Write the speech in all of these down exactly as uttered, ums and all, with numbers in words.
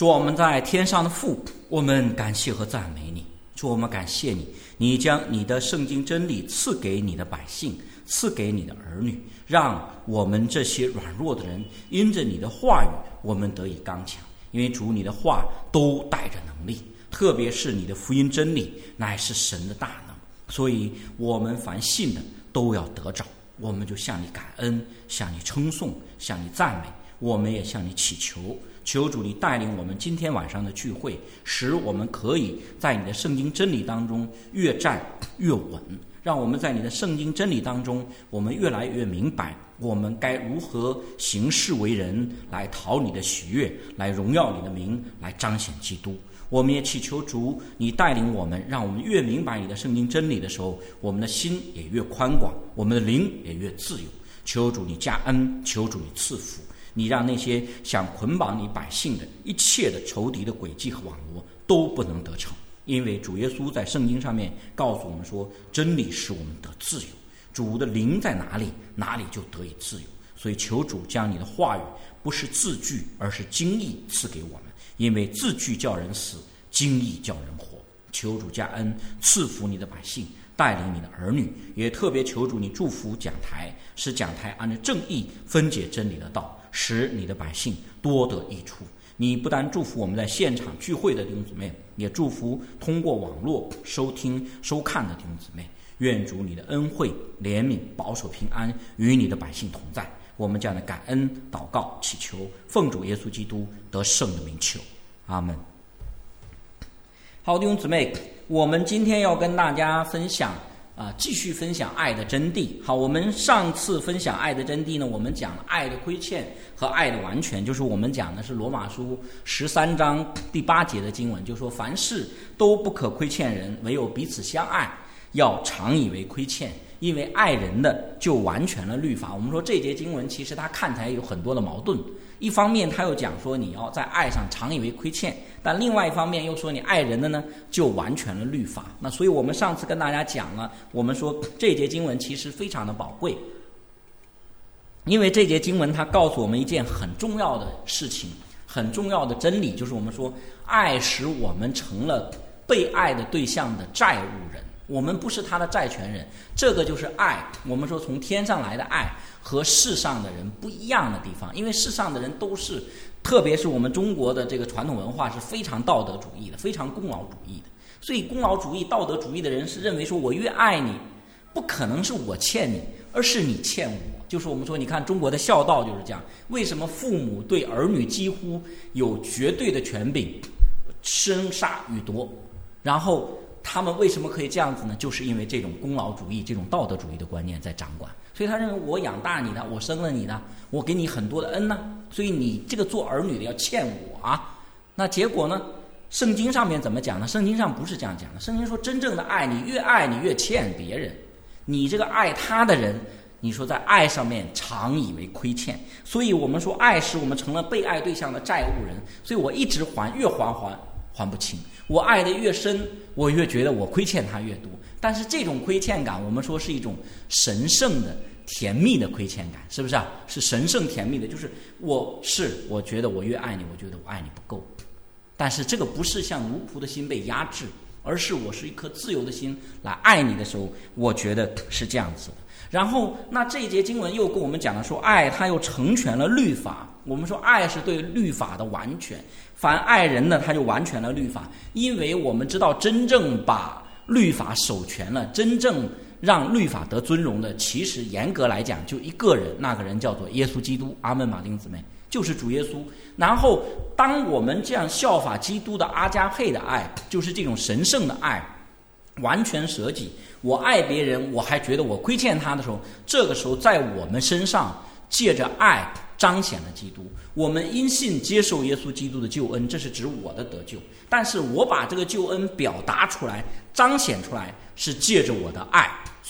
主，我们在天上的父，我们感谢和赞美你。主，我们感谢你，你将你的圣经真理赐给你的百姓，赐给你的儿女，让我们这些软弱的人因着你的话语，我们得以刚强。因为主，你的话都带着能力，特别是你的福音真理乃是神的大能，所以我们凡信的都要得着。我们就向你感恩，向你称颂，向你赞美，我们也向你祈求，求主你带领我们今天晚上的聚会，使我们可以在你的圣经真理当中越站越稳，让我们在你的圣经真理当中，我们越来越明白我们该如何行事为人，来讨你的喜悦，来荣耀你的名，来彰显基督。我们也祈求主你带领我们，让我们越明白你的圣经真理的时候，我们的心也越宽广，我们的灵也越自由。求主你加恩，求主你赐福，你让那些想捆绑你百姓的一切的仇敌的诡计和网罗都不能得逞。因为主耶稣在圣经上面告诉我们说，真理使我们得自由，主的灵在哪里，哪里就得以自由。所以求主将你的话语不是字句，而是经意赐给我们，因为字句叫人死，经意叫人活。求主加恩，赐福你的百姓，带领你的儿女，也特别求主你祝福讲台，使讲台按照正义分解真理的道，使你的百姓多得益处。你不但祝福我们在现场聚会的弟兄姊妹，也祝福通过网络收听收看的弟兄姊妹。愿主你的恩惠怜悯保守平安与你的百姓同在。我们这样的感恩祷告祈求，奉主耶稣基督得胜的名求，阿们。好，弟兄姊妹，我们今天要跟大家分享啊，继续分享爱的真谛。好，我们上次分享爱的真谛呢，我们讲了爱的亏欠和爱的完全，就是我们讲的是罗马书十三章第八节的经文，就说凡事都不可亏欠人，唯有彼此相爱，要常以为亏欠，因为爱人的就完全了律法。我们说这节经文其实它看起来有很多的矛盾，一方面他又讲说你要在爱上常以为亏欠，但另外一方面又说你爱人的呢就完全了律法。那所以我们上次跟大家讲了，我们说这节经文其实非常的宝贵，因为这节经文它告诉我们一件很重要的事情，很重要的真理，就是我们说爱使我们成了被爱的对象的债务人，我们不是他的债权人。这个就是爱，我们说从天上来的爱和世上的人不一样的地方。因为世上的人都是，特别是我们中国的这个传统文化是非常道德主义的，非常功劳主义的，所以功劳主义道德主义的人是认为说我越爱你，不可能是我欠你，而是你欠我。就是我们说你看中国的孝道就是这样，为什么父母对儿女几乎有绝对的权柄，生杀予夺，然后他们为什么可以这样子呢？就是因为这种功劳主义，这种道德主义的观念在掌管。所以他认为我养大你的，我生了你的，我给你很多的恩呢、啊，所以你这个做儿女的要欠我啊。那结果呢，圣经上面怎么讲呢？圣经上不是这样讲的。圣经说真正的爱，你越爱你越欠别人，你这个爱他的人，你说在爱上面常以为亏欠。所以我们说爱使我们成了被爱对象的债务人，所以我一直还，越还还还不清，我爱的越深，我越觉得我亏欠他越多。但是这种亏欠感，我们说是一种神圣的甜蜜的亏欠感，是不是啊？是神圣甜蜜的，就是我是我觉得我越爱你，我觉得我爱你不够，但是这个不是像奴仆的心被压制，而是我是一颗自由的心来爱你的时候，我觉得是这样子的。然后那这一节经文又跟我们讲了说，爱它又成全了律法。我们说爱是对律法的完全，凡爱人呢，他就完全了律法。因为我们知道真正把律法守全了，真正让律法得尊荣的，其实严格来讲就一个人，那个人叫做耶稣基督。阿们，马丁姊妹，就是主耶稣。然后当我们这样效法基督的阿加佩的爱，就是这种神圣的爱，完全舍己，我爱别人我还觉得我亏欠他的时候，这个时候在我们身上借着爱彰显了基督。我们因信接受耶稣基督的救恩，这是指我的得救，但是我把这个救恩表达出来彰显出来是借着我的爱。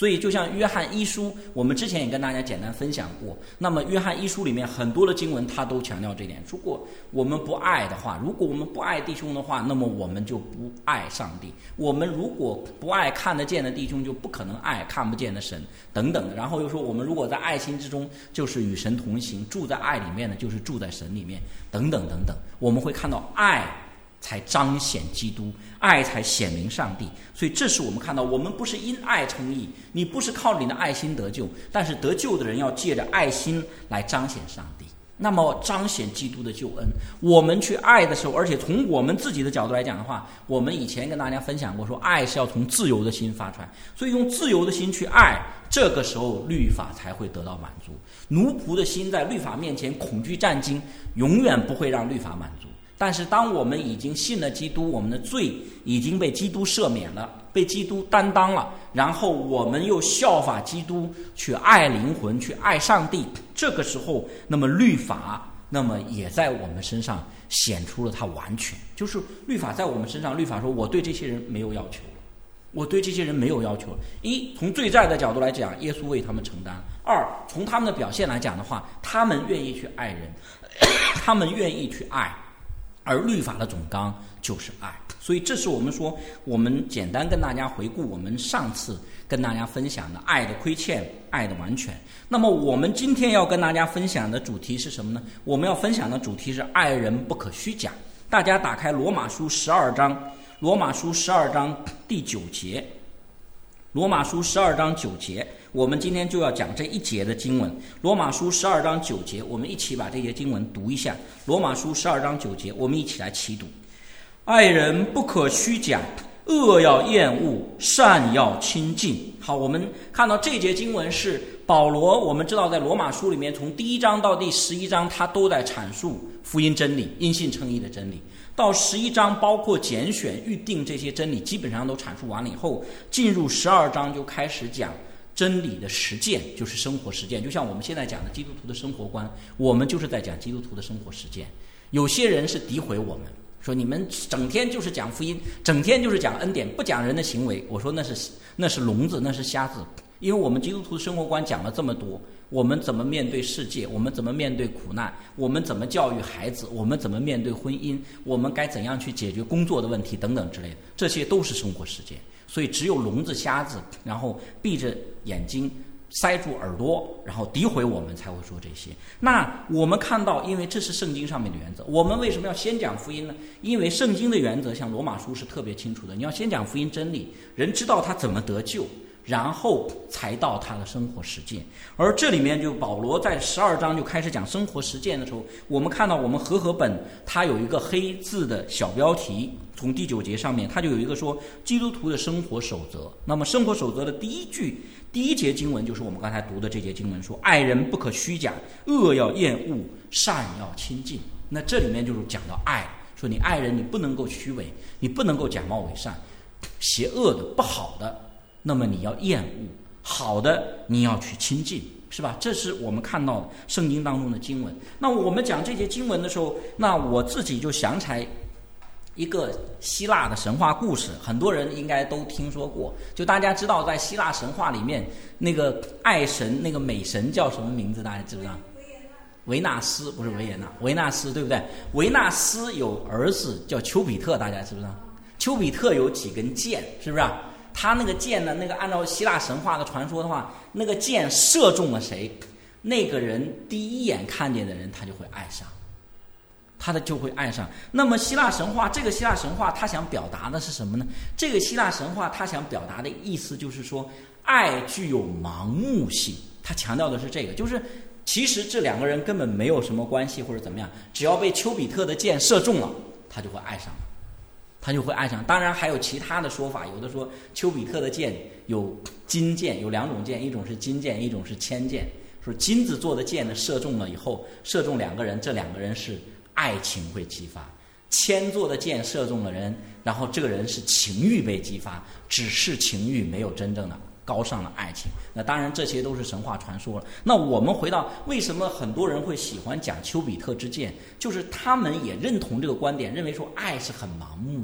所以就像约翰一书，我们之前也跟大家简单分享过，那么约翰一书里面很多的经文他都强调这点，如果我们不爱的话，如果我们不爱弟兄的话，那么我们就不爱上帝，我们如果不爱看得见的弟兄，就不可能爱看不见的神等等的。然后又说我们如果在爱心之中，就是与神同行，住在爱里面的就是住在神里面等等等等。我们会看到爱才彰显基督，爱才显明上帝。所以这是我们看到，我们不是因爱称义，你不是靠你的爱心得救，但是得救的人要借着爱心来彰显上帝，那么彰显基督的救恩。我们去爱的时候，而且从我们自己的角度来讲的话，我们以前跟大家分享过，说爱是要从自由的心发出来，所以用自由的心去爱，这个时候律法才会得到满足。奴仆的心在律法面前恐惧战惊，永远不会让律法满足。但是当我们已经信了基督，我们的罪已经被基督赦免了，被基督担当了，然后我们又效法基督去爱灵魂，去爱上帝，这个时候那么律法那么也在我们身上显出了它完全，就是律法在我们身上，律法说我对这些人没有要求，我对这些人没有要求了。一，从罪债的角度来讲，耶稣为他们承担；二，从他们的表现来讲的话，他们愿意去爱人，他们愿意去爱，而律法的总纲就是爱。所以这是我们说，我们简单跟大家回顾我们上次跟大家分享的爱的亏欠，爱的完全。那么我们今天要跟大家分享的主题是什么呢？我们要分享的主题是爱人不可虚假。大家打开罗马书十二章，罗马书十二章第九节，罗马书十二章九节，我们今天就要讲这一节的经文。罗马书十二章九节，我们一起把这节经文读一下。罗马书十二章九节，我们一起来齐读：爱人不可虚假，恶要厌恶，善要亲近。好，我们看到这节经文是保罗，我们知道在罗马书里面，从第一章到第十一章，他都在阐述福音真理，因信称义的真理。到十一章，包括拣选、预定这些真理，基本上都阐述完了以后，进入十二章就开始讲真理的实践，就是生活实践。就像我们现在讲的基督徒的生活观，我们就是在讲基督徒的生活实践。有些人是诋毁我们，说你们整天就是讲福音，整天就是讲恩典，不讲人的行为。我说那是那是聋子，那是瞎子。因为我们基督徒的生活观讲了这么多，我们怎么面对世界，我们怎么面对苦难，我们怎么教育孩子，我们怎么面对婚姻，我们该怎样去解决工作的问题等等之类的，这些都是生活实践。所以只有聋子瞎子，然后闭着眼睛塞住耳朵，然后诋毁我们，才会说这些。那我们看到，因为这是圣经上面的原则，我们为什么要先讲福音呢？因为圣经的原则像罗马书是特别清楚的，你要先讲福音真理，人知道他怎么得救，然后才到他的生活实践。而这里面就保罗在十二章就开始讲生活实践的时候，我们看到我们和合本它有一个黑字的小标题，从第九节上面它就有一个说基督徒的生活守则。那么生活守则的第一句第一节经文就是我们刚才读的这节经文，说爱人不可虚假，恶要厌恶，善要亲近。那这里面就是讲到爱，说你爱人你不能够虚伪，你不能够假冒伪善，邪恶的不好的那么你要厌恶，好的你要去亲近，是吧？这是我们看到圣经当中的经文。那我们讲这些经文的时候，那我自己就想起来一个希腊的神话故事，很多人应该都听说过。就大家知道在希腊神话里面，那个爱神那个美神叫什么名字？大家知不知道？维纳斯，不是维也纳，维纳斯，对不对？维纳斯有儿子叫丘比特，大家知不知道？丘比特有几根箭，是不是啊？他那个箭呢，那个按照希腊神话的传说的话，那个箭射中了谁，那个人第一眼看见的人他就会爱上，他的就会爱上。那么希腊神话，这个希腊神话他想表达的是什么呢？这个希腊神话他想表达的意思就是说，爱具有盲目性。他强调的是这个，就是其实这两个人根本没有什么关系或者怎么样，只要被丘比特的箭射中了，他就会爱上了。他就会爱上。当然还有其他的说法，有的说丘比特的箭有金箭，有两种箭，一种是金箭，一种是铅箭。说金子做的箭呢，射中了以后，射中两个人，这两个人是爱情会激发；铅做的箭射中了人，然后这个人是情欲被激发，只是情欲，没有真正的高尚的爱情。那当然这些都是神话传说了。那我们回到为什么很多人会喜欢讲丘比特之箭，就是他们也认同这个观点，认为说爱是很盲目的，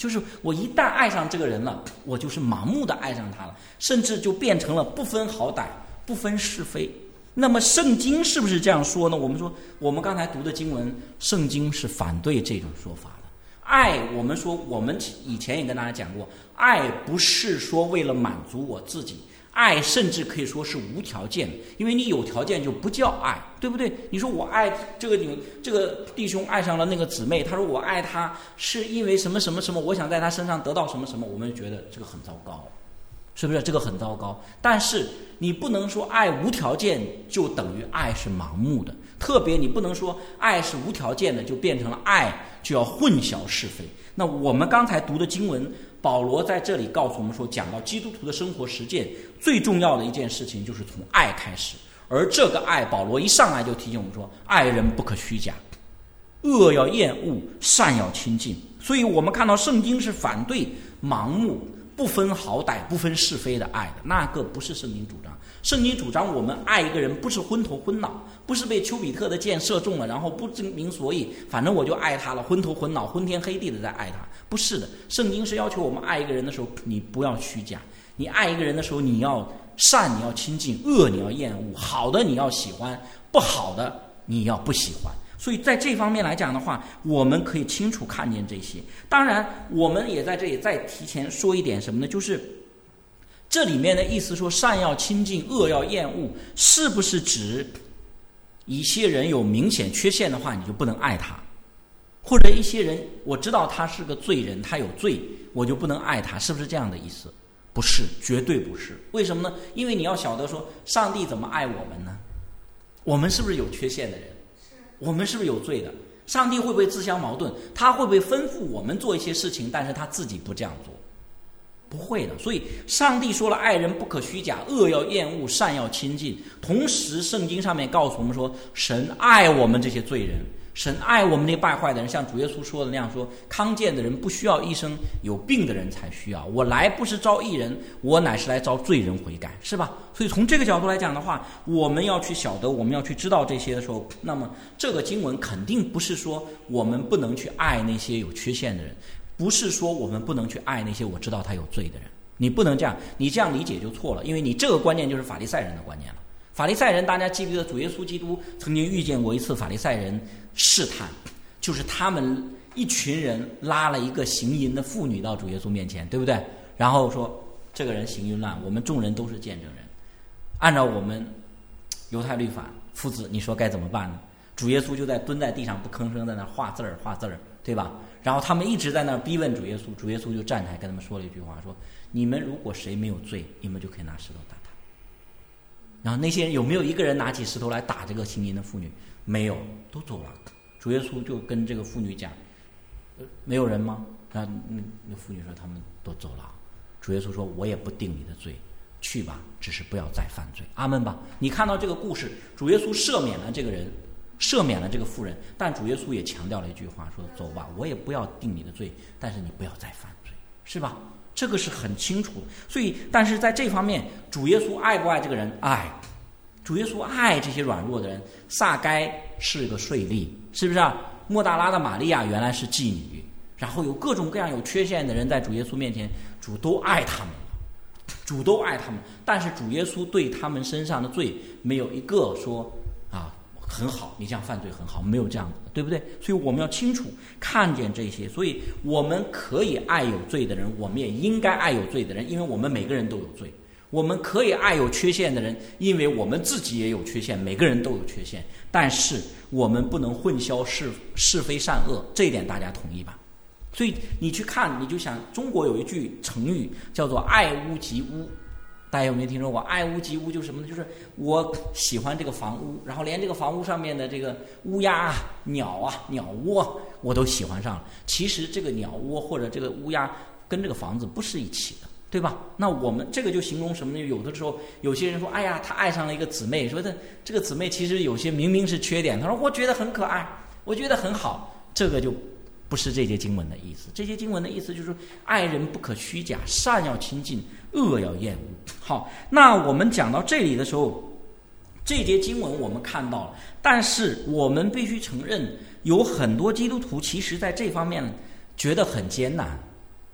就是我一旦爱上这个人了，我就是盲目的爱上他了，甚至就变成了不分好歹，不分是非。那么圣经是不是这样说呢？我们说我们刚才读的经文，圣经是反对这种说法的。爱，我们说我们以前也跟大家讲过，爱不是说为了满足我自己，爱甚至可以说是无条件的，因为你有条件就不叫爱，对不对？你说我爱这个女这个弟兄爱上了那个姊妹，他说我爱他是因为什么什么什么，我想在他身上得到什么什么，我们觉得这个很糟糕，是不是？这个很糟糕。但是你不能说爱无条件就等于爱是盲目的，特别你不能说爱是无条件的就变成了爱就要混淆是非。那我们刚才读的经文，保罗在这里告诉我们说，讲到基督徒的生活实践最重要的一件事情就是从爱开始。而这个爱，保罗一上来就提醒我们说，爱人不可虚假，恶要厌恶，善要亲近。所以我们看到圣经是反对盲目不分好歹不分是非的爱的，那个不是圣经主张。圣经主张我们爱一个人不是昏头昏脑，不是被丘比特的箭射中了然后不知明所以，反正我就爱他了，昏头昏脑昏天黑地的在爱他，不是的。圣经是要求我们爱一个人的时候，你不要虚假，你爱一个人的时候，你要善你要亲近，恶你要厌恶，好的你要喜欢，不好的你要不喜欢。所以在这方面来讲的话，我们可以清楚看见这些。当然我们也在这里再提前说一点什么呢，就是这里面的意思说善要亲近恶要厌恶，是不是指一些人有明显缺陷的话你就不能爱他，或者一些人我知道他是个罪人，他有罪我就不能爱他，是不是这样的意思？不是，绝对不是。为什么呢？因为你要晓得说上帝怎么爱我们呢？我们是不是有缺陷的人？我们是不是有罪的？上帝会不会自相矛盾？他会不会吩咐我们做一些事情，但是他自己不这样做？不会的。所以上帝说了爱人不可虚假，恶要厌恶，善要亲近。同时圣经上面告诉我们说，神爱我们这些罪人，神爱我们那败坏的人，像主耶稣说的那样说，康健的人不需要医生，有病的人才需要。我来不是招义人，我乃是来招罪人悔改，是吧？所以从这个角度来讲的话，我们要去晓得，我们要去知道这些的时候，那么这个经文肯定不是说我们不能去爱那些有缺陷的人，不是说我们不能去爱那些我知道他有罪的人。你不能这样，你这样理解就错了，因为你这个观念就是法利赛人的观念了。法利赛人，大家记不记得主耶稣基督曾经遇见过一次法利赛人试探，就是他们一群人拉了一个行淫的妇女到主耶稣面前，对不对？然后说这个人行淫乱，我们众人都是见证人，按照我们犹太律法，夫子你说该怎么办呢？主耶稣就在蹲在地上不吭声，在那画字儿画字儿，对吧？然后他们一直在那逼问主耶稣，主耶稣就站起来跟他们说了一句话，说你们如果谁没有罪，你们就可以拿石头打他。然后那些人有没有一个人拿起石头来打这个行淫的妇女？没有，都走了。主耶稣就跟这个妇女讲，呃、没有人吗？然后那那妇女说他们都走了。主耶稣说我也不定你的罪，去吧，只是不要再犯罪。阿们吧。你看到这个故事，主耶稣赦免了这个人，赦免了这个妇人，但主耶稣也强调了一句话，说走吧，我也不要定你的罪，但是你不要再犯罪，是吧？这个是很清楚的。所以但是在这方面，主耶稣爱不爱这个人？爱。主耶稣爱这些软弱的人。撒该是个税吏，是不是啊？莫大拉的玛利亚原来是妓女，然后有各种各样有缺陷的人在主耶稣面前，主都爱他们了，主都爱他们。但是主耶稣对他们身上的罪没有一个说啊很好，你这样犯罪很好，没有这样的，对不对？所以我们要清楚看见这些。所以我们可以爱有罪的人，我们也应该爱有罪的人，因为我们每个人都有罪。我们可以爱有缺陷的人，因为我们自己也有缺陷，每个人都有缺陷。但是我们不能混淆是是非善恶，这一点大家同意吧？所以你去看，你就想中国有一句成语叫做爱屋及乌，大家有没有听说过？爱屋及乌就是什么呢？就是我喜欢这个房屋，然后连这个房屋上面的这个乌鸦、鸟啊、鸟窝我都喜欢上了。其实这个鸟窝或者这个乌鸦跟这个房子不是一起的，对吧？那我们这个就形容什么呢？有的时候有些人说，哎呀，他爱上了一个姊妹，说这这个姊妹其实有些明明是缺点，他说我觉得很可爱，我觉得很好，这个就不是这些经文的意思。这些经文的意思就是爱人不可虚假，善要亲近，恶要厌恶。好，那我们讲到这里的时候，这节经文我们看到了，但是我们必须承认，有很多基督徒其实在这方面觉得很艰难。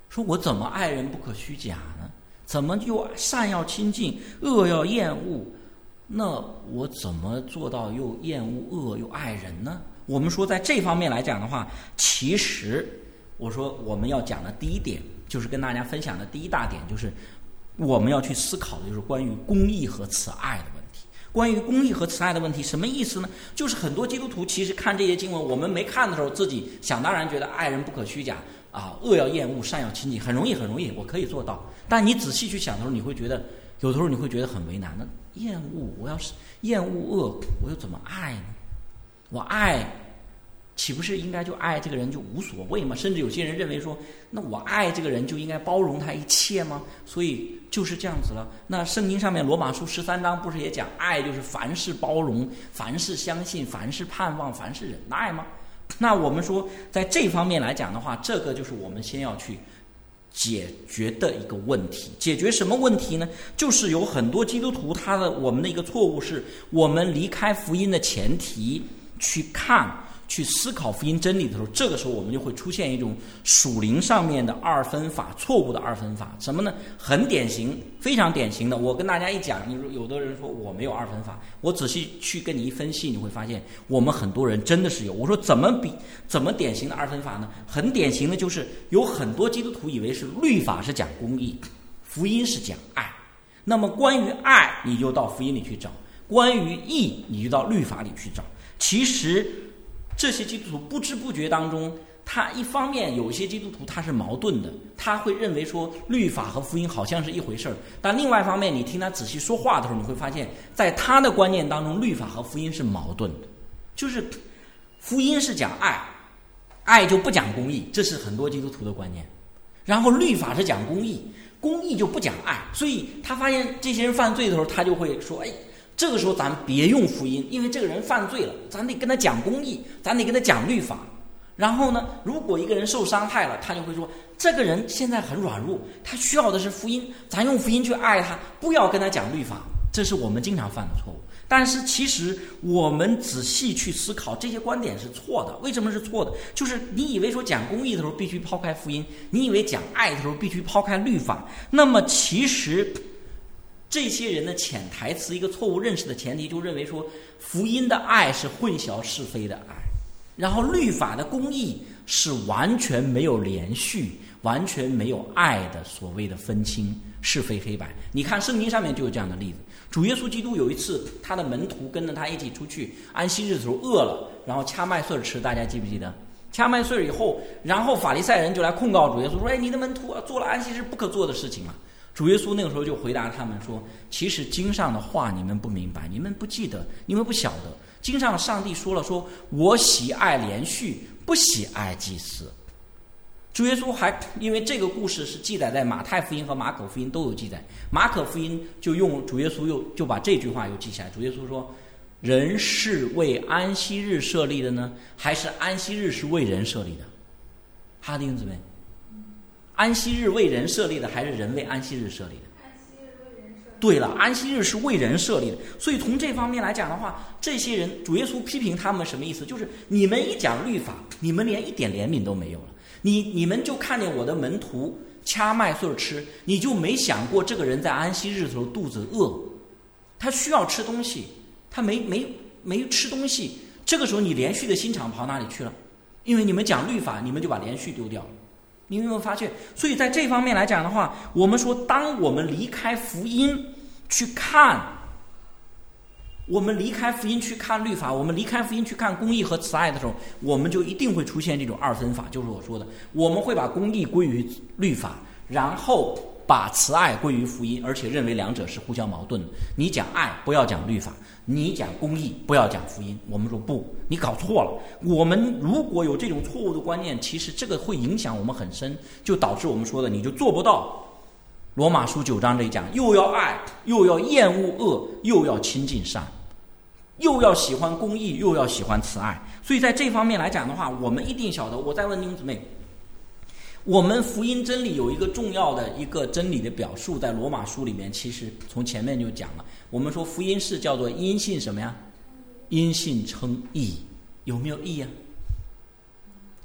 说我怎么爱人不可虚假呢？怎么就善要亲近，恶要厌恶？那我怎么做到又厌恶恶又爱人呢？我们说在这方面来讲的话，其实我说我们要讲的第一点，就是跟大家分享的第一大点，就是我们要去思考的就是关于公义和慈爱的问题。关于公义和慈爱的问题什么意思呢？就是很多基督徒其实看这些经文，我们没看的时候自己想当然觉得爱人不可虚假啊，恶要厌恶，善要亲近，很容易很容易，我可以做到。但你仔细去想的时候，你会觉得有的时候你会觉得很为难。那厌恶，我要是厌恶恶，我又怎么爱呢？我爱岂不是应该就爱这个人就无所谓吗？甚至有些人认为说，那我爱这个人就应该包容他一切吗？所以就是这样子了。那圣经上面罗马书十三章不是也讲，爱就是凡事包容，凡事相信，凡事盼望，凡事忍耐吗？那我们说在这方面来讲的话，这个就是我们先要去解决的一个问题。解决什么问题呢？就是有很多基督徒他的我们的一个错误是，我们离开福音的前提去看去思考福音真理的时候，这个时候我们就会出现一种属灵上面的二分法，错误的二分法。什么呢？很典型，非常典型的。我跟大家一讲，你有的人说我没有二分法，我仔细去跟你一分析，你会发现我们很多人真的是有。我说怎么比怎么典型的二分法呢？很典型的就是有很多基督徒以为是律法是讲公义，福音是讲爱。那么关于爱，你就到福音里去找；关于义，你就到律法里去找。其实这些基督徒不知不觉当中，他一方面有些基督徒他是矛盾的，他会认为说律法和福音好像是一回事儿，但另外一方面你听他仔细说话的时候，你会发现在他的观念当中，律法和福音是矛盾的。就是福音是讲爱，爱就不讲公义，这是很多基督徒的观念。然后律法是讲公义，公义就不讲爱，所以他发现这些人犯罪的时候，他就会说，哎，这个时候咱别用福音，因为这个人犯罪了，咱得跟他讲公义，咱得跟他讲律法。然后呢，如果一个人受伤害了，他就会说，这个人现在很软弱，他需要的是福音，咱用福音去爱他，不要跟他讲律法。这是我们经常犯的错误。但是其实我们仔细去思考，这些观点是错的。为什么是错的？就是你以为说讲公义的时候必须抛开福音，你以为讲爱的时候必须抛开律法，那么其实这些人的潜台词，一个错误认识的前提，就认为说福音的爱是混淆是非的爱，然后律法的公义是完全没有连续，完全没有爱的所谓的分清是非黑白。你看圣经上面就有这样的例子。主耶稣基督有一次，他的门徒跟着他一起出去安息日的时候饿了，然后掐麦穗吃，大家记不记得？掐麦穗以后，然后法利赛人就来控告主耶稣说，哎，你的门徒做了安息日不可做的事情了。主耶稣那个时候就回答他们说，其实经上的话你们不明白，你们不记得，你们不晓得。经上上帝说了，说我喜爱连续，不喜爱祭司。主耶稣还因为这个故事是记载在马太福音和马可福音都有记载，马可福音就用主耶稣又就把这句话又记下来。主耶稣说，人是为安息日设立的呢，还是安息日是为人设立的？哈弟兄姊妹，安息日为人设立的，还是人为安息日设立的？ 安息日为人设立。 对了，安息日是为人设立的。所以从这方面来讲的话，这些人主耶稣批评他们什么意思？就是你们一讲律法，你们连一点怜悯都没有了。你你们就看见我的门徒掐麦穗吃，你就没想过这个人在安息日的时候肚子饿，他需要吃东西，他没没没吃东西，这个时候你连续的心肠跑哪里去了？因为你们讲律法，你们就把连续丢掉了。你有没有发现？所以在这方面来讲的话，我们说当我们离开福音去看，我们离开福音去看律法，我们离开福音去看公义和慈爱的时候，我们就一定会出现这种二分法，就是我说的，我们会把公义归于律法，然后把慈爱归于福音，而且认为两者是互相矛盾的。你讲爱不要讲律法，你讲公义不要讲福音。我们说不，你搞错了。我们如果有这种错误的观念，其实这个会影响我们很深，就导致我们说的你就做不到罗马书九章这一讲，又要爱，又要厌恶恶，又要亲近善，又要喜欢公义，又要喜欢慈爱。所以在这方面来讲的话，我们一定晓得。我再问弟兄姊妹，我们福音真理有一个重要的一个真理的表述，在罗马书里面，其实从前面就讲了。我们说福音是叫做因信什么呀？因信称义，有没有义啊？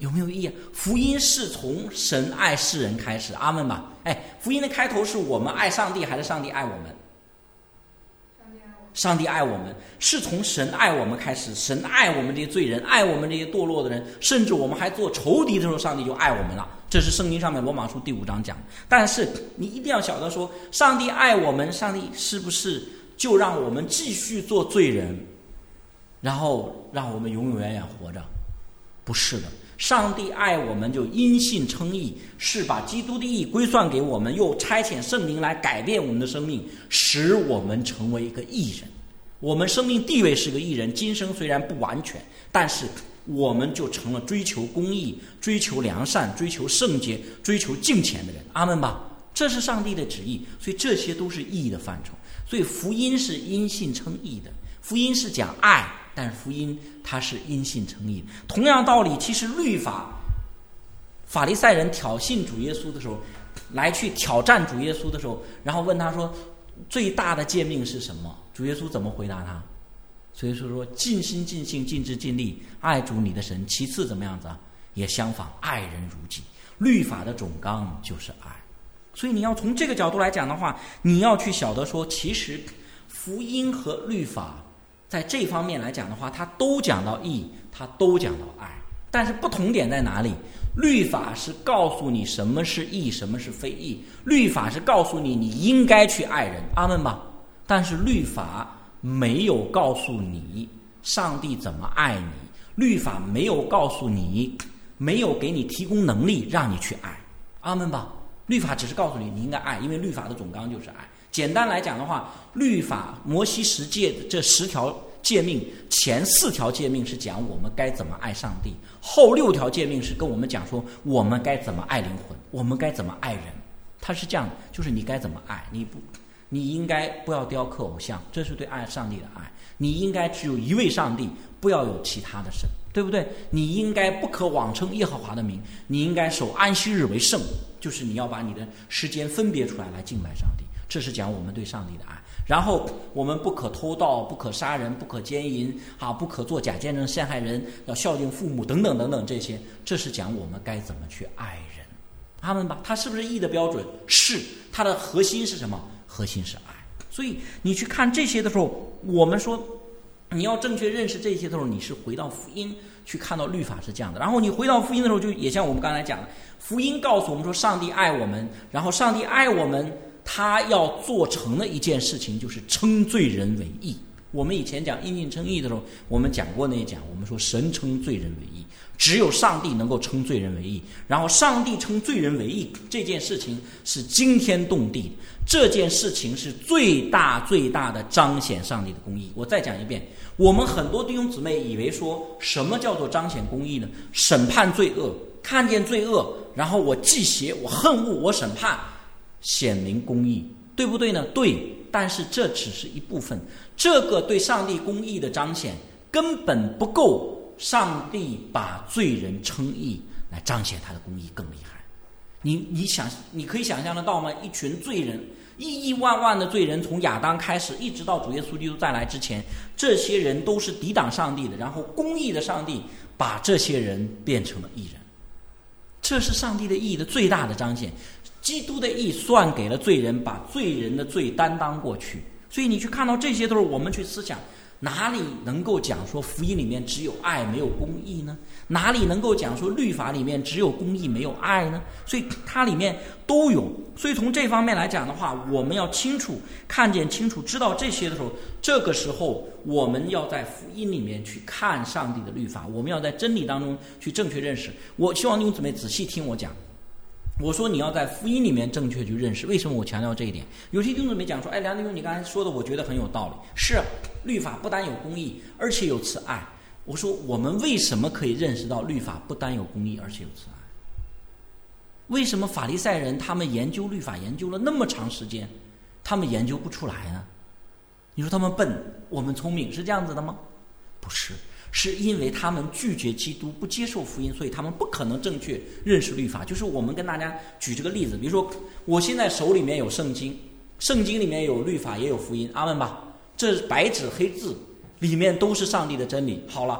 有没有意义啊？福音是从神爱世人开始，阿们吧。哎，福音的开头是我们爱上帝还是上帝爱我们？上帝爱我们，是从神爱我们开始，神爱我们这些罪人，爱我们这些堕落的人，甚至我们还做仇敌的时候，上帝就爱我们了。这是圣经上面罗马书第五章讲的。但是你一定要晓得说，上帝爱我们，上帝是不是就让我们继续做罪人，然后让我们永永远远活着？不是的。上帝爱我们就因信称义，是把基督的义归算给我们，又差遣圣灵来改变我们的生命，使我们成为一个义人。我们生命地位是个义人，今生虽然不完全，但是我们就成了追求公义、追求良善、追求圣洁、追求敬虔的人。阿们吧。这是上帝的旨意，所以这些都是义的范畴。所以福音是因信称义的，福音是讲爱，但是福音它是因信称义。同样道理，其实律法，法利赛人挑衅主耶稣的时候，来去挑战主耶稣的时候，然后问他说最大的诫命是什么？主耶稣怎么回答他？所以说说尽心尽性尽志尽力爱主你的神，其次怎么样子啊？也相仿，爱人如己。律法的总纲就是爱。所以你要从这个角度来讲的话，你要去晓得说，其实福音和律法在这方面来讲的话，它都讲到义，它都讲到爱，但是不同点在哪里？律法是告诉你什么是义，什么是非义，律法是告诉你你应该去爱人，阿们吧。但是律法没有告诉你上帝怎么爱你，律法没有告诉你，没有给你提供能力让你去爱，阿们吧。律法只是告诉你你应该爱，因为律法的总纲就是爱。简单来讲的话，律法摩西十诫这十条诫命，前四条诫命是讲我们该怎么爱上帝，后六条诫命是跟我们讲说我们该怎么爱灵魂，我们该怎么爱人。它是这样的，就是你该怎么爱，你不你应该不要雕刻偶像，这是对爱上帝的爱。你应该只有一位上帝，不要有其他的神，对不对？你应该不可妄称耶和华的名，你应该守安息日为圣，就是你要把你的时间分别出来来敬拜上帝，这是讲我们对上帝的爱。然后我们不可偷盗，不可杀人，不可奸淫啊，不可作假见证陷害人，要孝敬父母等等等等，这些这是讲我们该怎么去爱人。阿们吧。它是不是义的标准？是。它的核心是什么？核心是爱。所以你去看这些的时候，我们说你要正确认识这些的时候，你是回到福音去看到律法是这样的。然后你回到福音的时候，就也像我们刚才讲的，福音告诉我们说上帝爱我们，然后上帝爱我们，他要做成的一件事情就是称罪人为义。我们以前讲因信称义的时候，我们讲过那一讲，我们说神称罪人为义，只有上帝能够称罪人为义。然后上帝称罪人为义这件事情是惊天动地的，这件事情是最大最大的彰显上帝的公义。我再讲一遍，我们很多弟兄姊妹以为说什么叫做彰显公义呢？审判罪恶，看见罪恶，然后我忌邪，我恨恶，我审判，显明公义，对不对呢？对。但是这只是一部分，这个对上帝公义的彰显根本不够上帝把罪人称义来彰显他的公义更厉害。你你想你可以想象得到吗？一群罪人，亿亿万万的罪人，从亚当开始一直到主耶稣基督再来之前，这些人都是抵挡上帝的，然后公义的上帝把这些人变成了义人，这是上帝的义的最大的彰显。基督的义算给了罪人，把罪人的罪担当过去。所以你去看到这些都是我们去思想，哪里能够讲说福音里面只有爱没有公义呢？哪里能够讲说律法里面只有公义没有爱呢？所以它里面都有。所以从这方面来讲的话，我们要清楚看见清楚知道这些的时候，这个时候我们要在福音里面去看上帝的律法，我们要在真理当中去正确认识。我希望弟兄姊妹仔细听我讲，我说你要在福音里面正确去认识。为什么我强调这一点？有些弟兄姊妹讲说，哎，梁弟兄你刚才说的我觉得很有道理，是律法不单有公义而且有慈爱。我说我们为什么可以认识到律法不单有公义而且有慈爱？为什么法利赛人他们研究律法研究了那么长时间，他们研究不出来呢？你说他们笨，我们聪明，是这样子的吗？不是，是因为他们拒绝基督，不接受福音，所以他们不可能正确认识律法。就是我们跟大家举这个例子，比如说我现在手里面有圣经，圣经里面有律法也有福音，阿们吧，这白纸黑字里面都是上帝的真理。好了，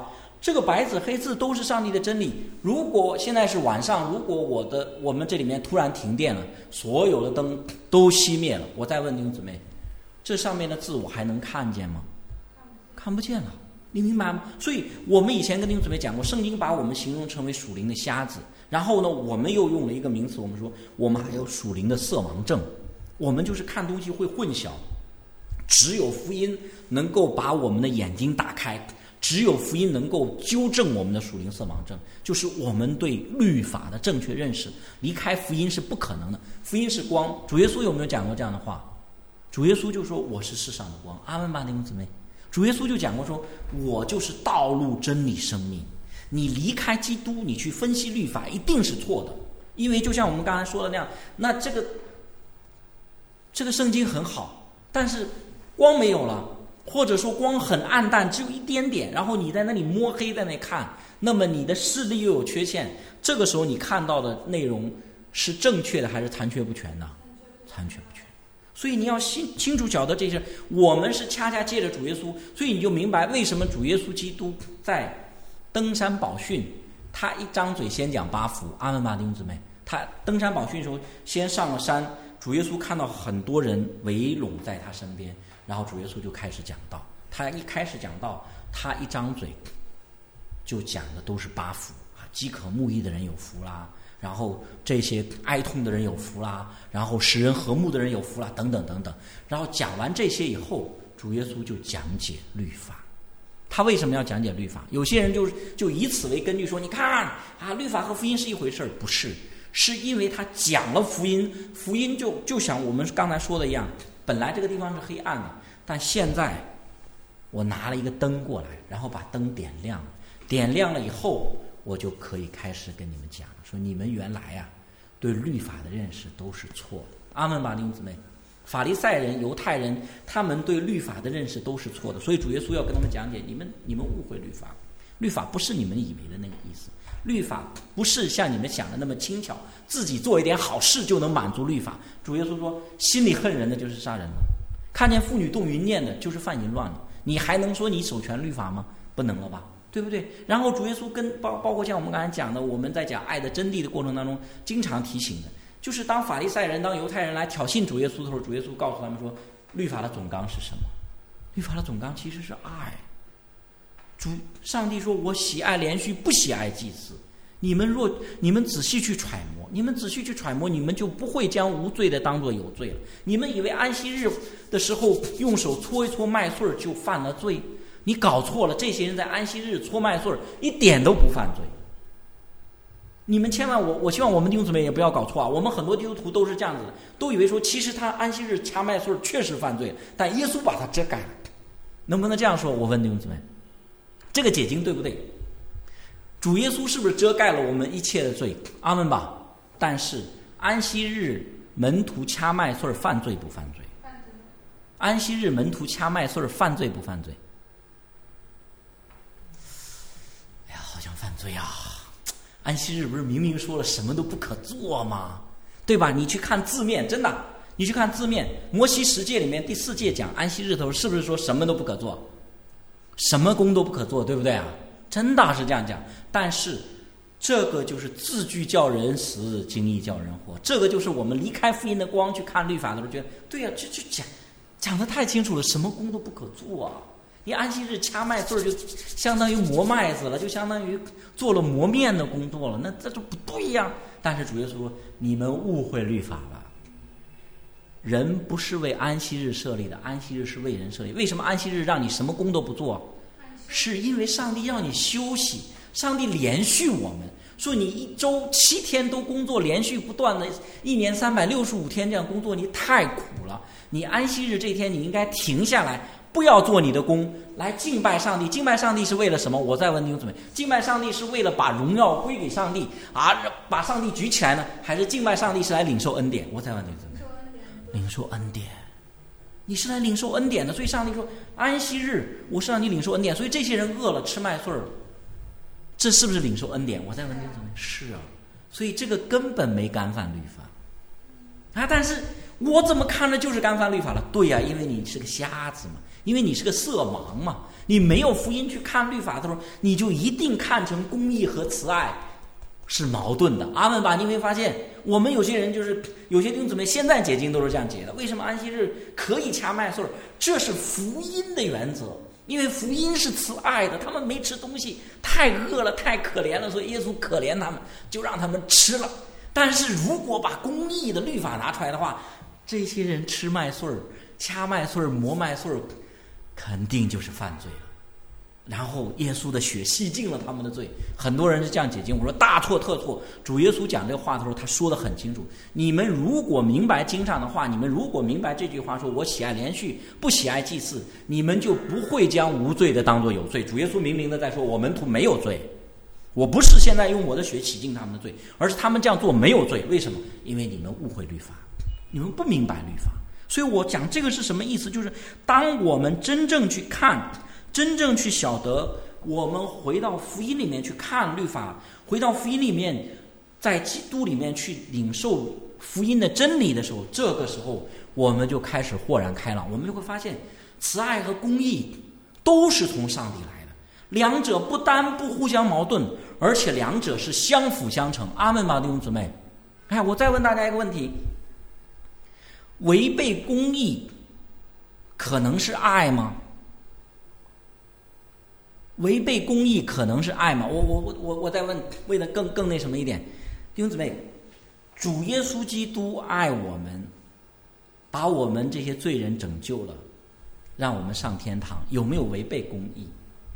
这个白纸黑字都是上帝的真理。如果现在是晚上，如果我的我们这里面突然停电了，所有的灯都熄灭了，我再问弟兄姊妹，这上面的字我还能看见吗？看不见了，你明白吗？所以我们以前跟弟兄姊妹讲过，圣经把我们形容成为属灵的瞎子，然后呢，我们又用了一个名词，我们说我们还有属灵的色盲症，我们就是看东西会混淆。只有福音能够把我们的眼睛打开，只有福音能够纠正我们的属灵色盲症，就是我们对律法的正确认识。离开福音是不可能的，福音是光。主耶稣有没有讲过这样的话？主耶稣就说我是世上的光，阿们吧，弟兄姊妹。主耶稣就讲过说，我就是道路真理生命。你离开基督，你去分析律法一定是错的，因为就像我们刚才说的那样，那这个这个圣经很好，但是光没有了，或者说光很暗淡，只有一点点，然后你在那里摸黑在那看，那么你的视力又有缺陷，这个时候你看到的内容是正确的还是残缺不全呢？残缺不全。所以你要清清楚晓得这些，我们是恰恰借着主耶稣，所以你就明白为什么主耶稣基督在登山宝训，他一张嘴先讲八福，阿们吧，弟兄姊妹。他登山宝训的时候，先上了山，主耶稣看到很多人围拢在他身边，然后主耶稣就开始讲道。他一开始讲道，他一张嘴就讲的都是八福啊，饥渴慕义的人有福啦，然后这些哀痛的人有福啦，然后使人和睦的人有福啦，等等等等。然后讲完这些以后，主耶稣就讲解律法。他为什么要讲解律法？有些人就就以此为根据说，你看啊，律法和福音是一回事，不是，是因为他讲了福音，福音就就像我们刚才说的一样，本来这个地方是黑暗的，但现在我拿了一个灯过来，然后把灯点亮，点亮了以后，我就可以开始跟你们讲，说你们原来啊对律法的认识都是错的。阿们吧，弟兄姊妹。法利赛人、犹太人，他们对律法的认识都是错的，所以主耶稣要跟他们讲解，你们你们误会律法，律法不是你们以为的那个意思，律法不是像你们想的那么轻巧，自己做一点好事就能满足律法。主耶稣说，心里恨人的就是杀人了，看见妇女动淫念的就是犯淫乱了，你还能说你守全律法吗？不能了吧，对不对？然后主耶稣跟包包括像我们刚才讲的，我们在讲爱的真谛的过程当中经常提醒的，就是当法利赛人、当犹太人来挑衅主耶稣的时候，主耶稣告诉他们说，律法的总纲是什么？律法的总纲其实是爱。主上帝说，我喜爱连续，不喜爱祭祀。你们若你们仔细去揣摩，你们仔细去揣摩，你们就不会将无罪的当作有罪了。你们以为安息日的时候用手搓一搓麦穗就犯了罪，你搞错了。这些人在安息日搓麦穗一点都不犯罪。你们千万我我希望我们弟兄姊妹也不要搞错啊！我们很多基督徒都是这样子的，都以为说其实他安息日掐麦穗确实犯罪，但耶稣把他遮盖了。能不能这样说？我问弟兄姊妹，这个解经对不对？主耶稣是不是遮盖了我们一切的罪？阿们吧。但是安息日门徒掐麦穗犯罪不犯罪？安息日门徒掐麦穗犯罪不犯罪？哎呀，好像犯罪啊！安息日不是明明说了什么都不可做吗？对吧？你去看字面，真的，你去看字面，摩西十诫里面第四诫讲安息日的时候，是不是说什么都不可做，什么工都不可做，对不对啊？真的是这样讲。但是这个就是字句叫人死，经意叫人活。这个就是我们离开福音的光去看律法的时候，觉得对呀、啊，就就讲讲得太清楚了，什么工都不可做啊！你安息日掐麦穗就相当于磨麦子了，就相当于做了磨面的工作了，那这就不对呀、啊。但是主耶稣说，你们误会律法了。人不是为安息日设立的，安息日是为人设立。为什么安息日让你什么工都不做？是因为上帝让你休息，上帝连续我们，说你一周七天都工作，连续不断的，一年三百六十五天这样工作，你太苦了。你安息日这一天，你应该停下来，不要做你的工，来敬拜上帝。敬拜上帝是为了什么？我再问弟兄姊妹，敬拜上帝是为了把荣耀归给上帝啊，把上帝举起来呢，还是敬拜上帝是来领受恩典？我再问弟兄姊妹，领受恩典。你是来领受恩典的，所以上帝说安息日我是让你领受恩典。所以这些人饿了吃麦穗儿，这是不是领受恩典？我再问弟兄姊妹，是啊。所以这个根本没干犯律法啊。但是我怎么看着就是干犯律法了？对呀、啊，因为你是个瞎子嘛，因为你是个色盲嘛，你没有福音去看律法的时候，你就一定看成公义和慈爱是矛盾的。阿们吧！你会发现，我们有些人就是有些弟兄姊妹现在解经都是这样解的。为什么安息日可以掐麦穗？这是福音的原则，因为福音是慈爱的。他们没吃东西，太饿了，太可怜了，所以耶稣可怜他们，就让他们吃了。但是如果把公义的律法拿出来的话，这些人吃麦穗儿、掐麦穗儿、磨麦穗儿，肯定就是犯罪了。然后耶稣的血洗净了他们的罪。很多人是这样解经，我说大错特错。主耶稣讲这个话的时候，他说得很清楚：你们如果明白经上的话，你们如果明白这句话说我喜爱连续，不喜爱祭祀，你们就不会将无罪的当作有罪。主耶稣明明的在说，我门徒没有罪。我不是现在用我的血洗净他们的罪，而是他们这样做没有罪。为什么？因为你们误会律法，你们不明白律法。所以我讲这个是什么意思？就是当我们真正去看，真正去晓得，我们回到福音里面去看律法，回到福音里面，在基督里面去领受福音的真理的时候，这个时候我们就开始豁然开朗，我们就会发现慈爱和公义都是从上帝来的，两者不单不互相矛盾，而且两者是相辅相成。阿们吧，弟兄姊妹。哎，我再问大家一个问题：违背公义可能是爱吗？违背公义可能是爱吗？我我我我我再问，为了更更那什么一点，弟兄姊妹，主耶稣基督爱我们，把我们这些罪人拯救了，让我们上天堂，有没有违背公义？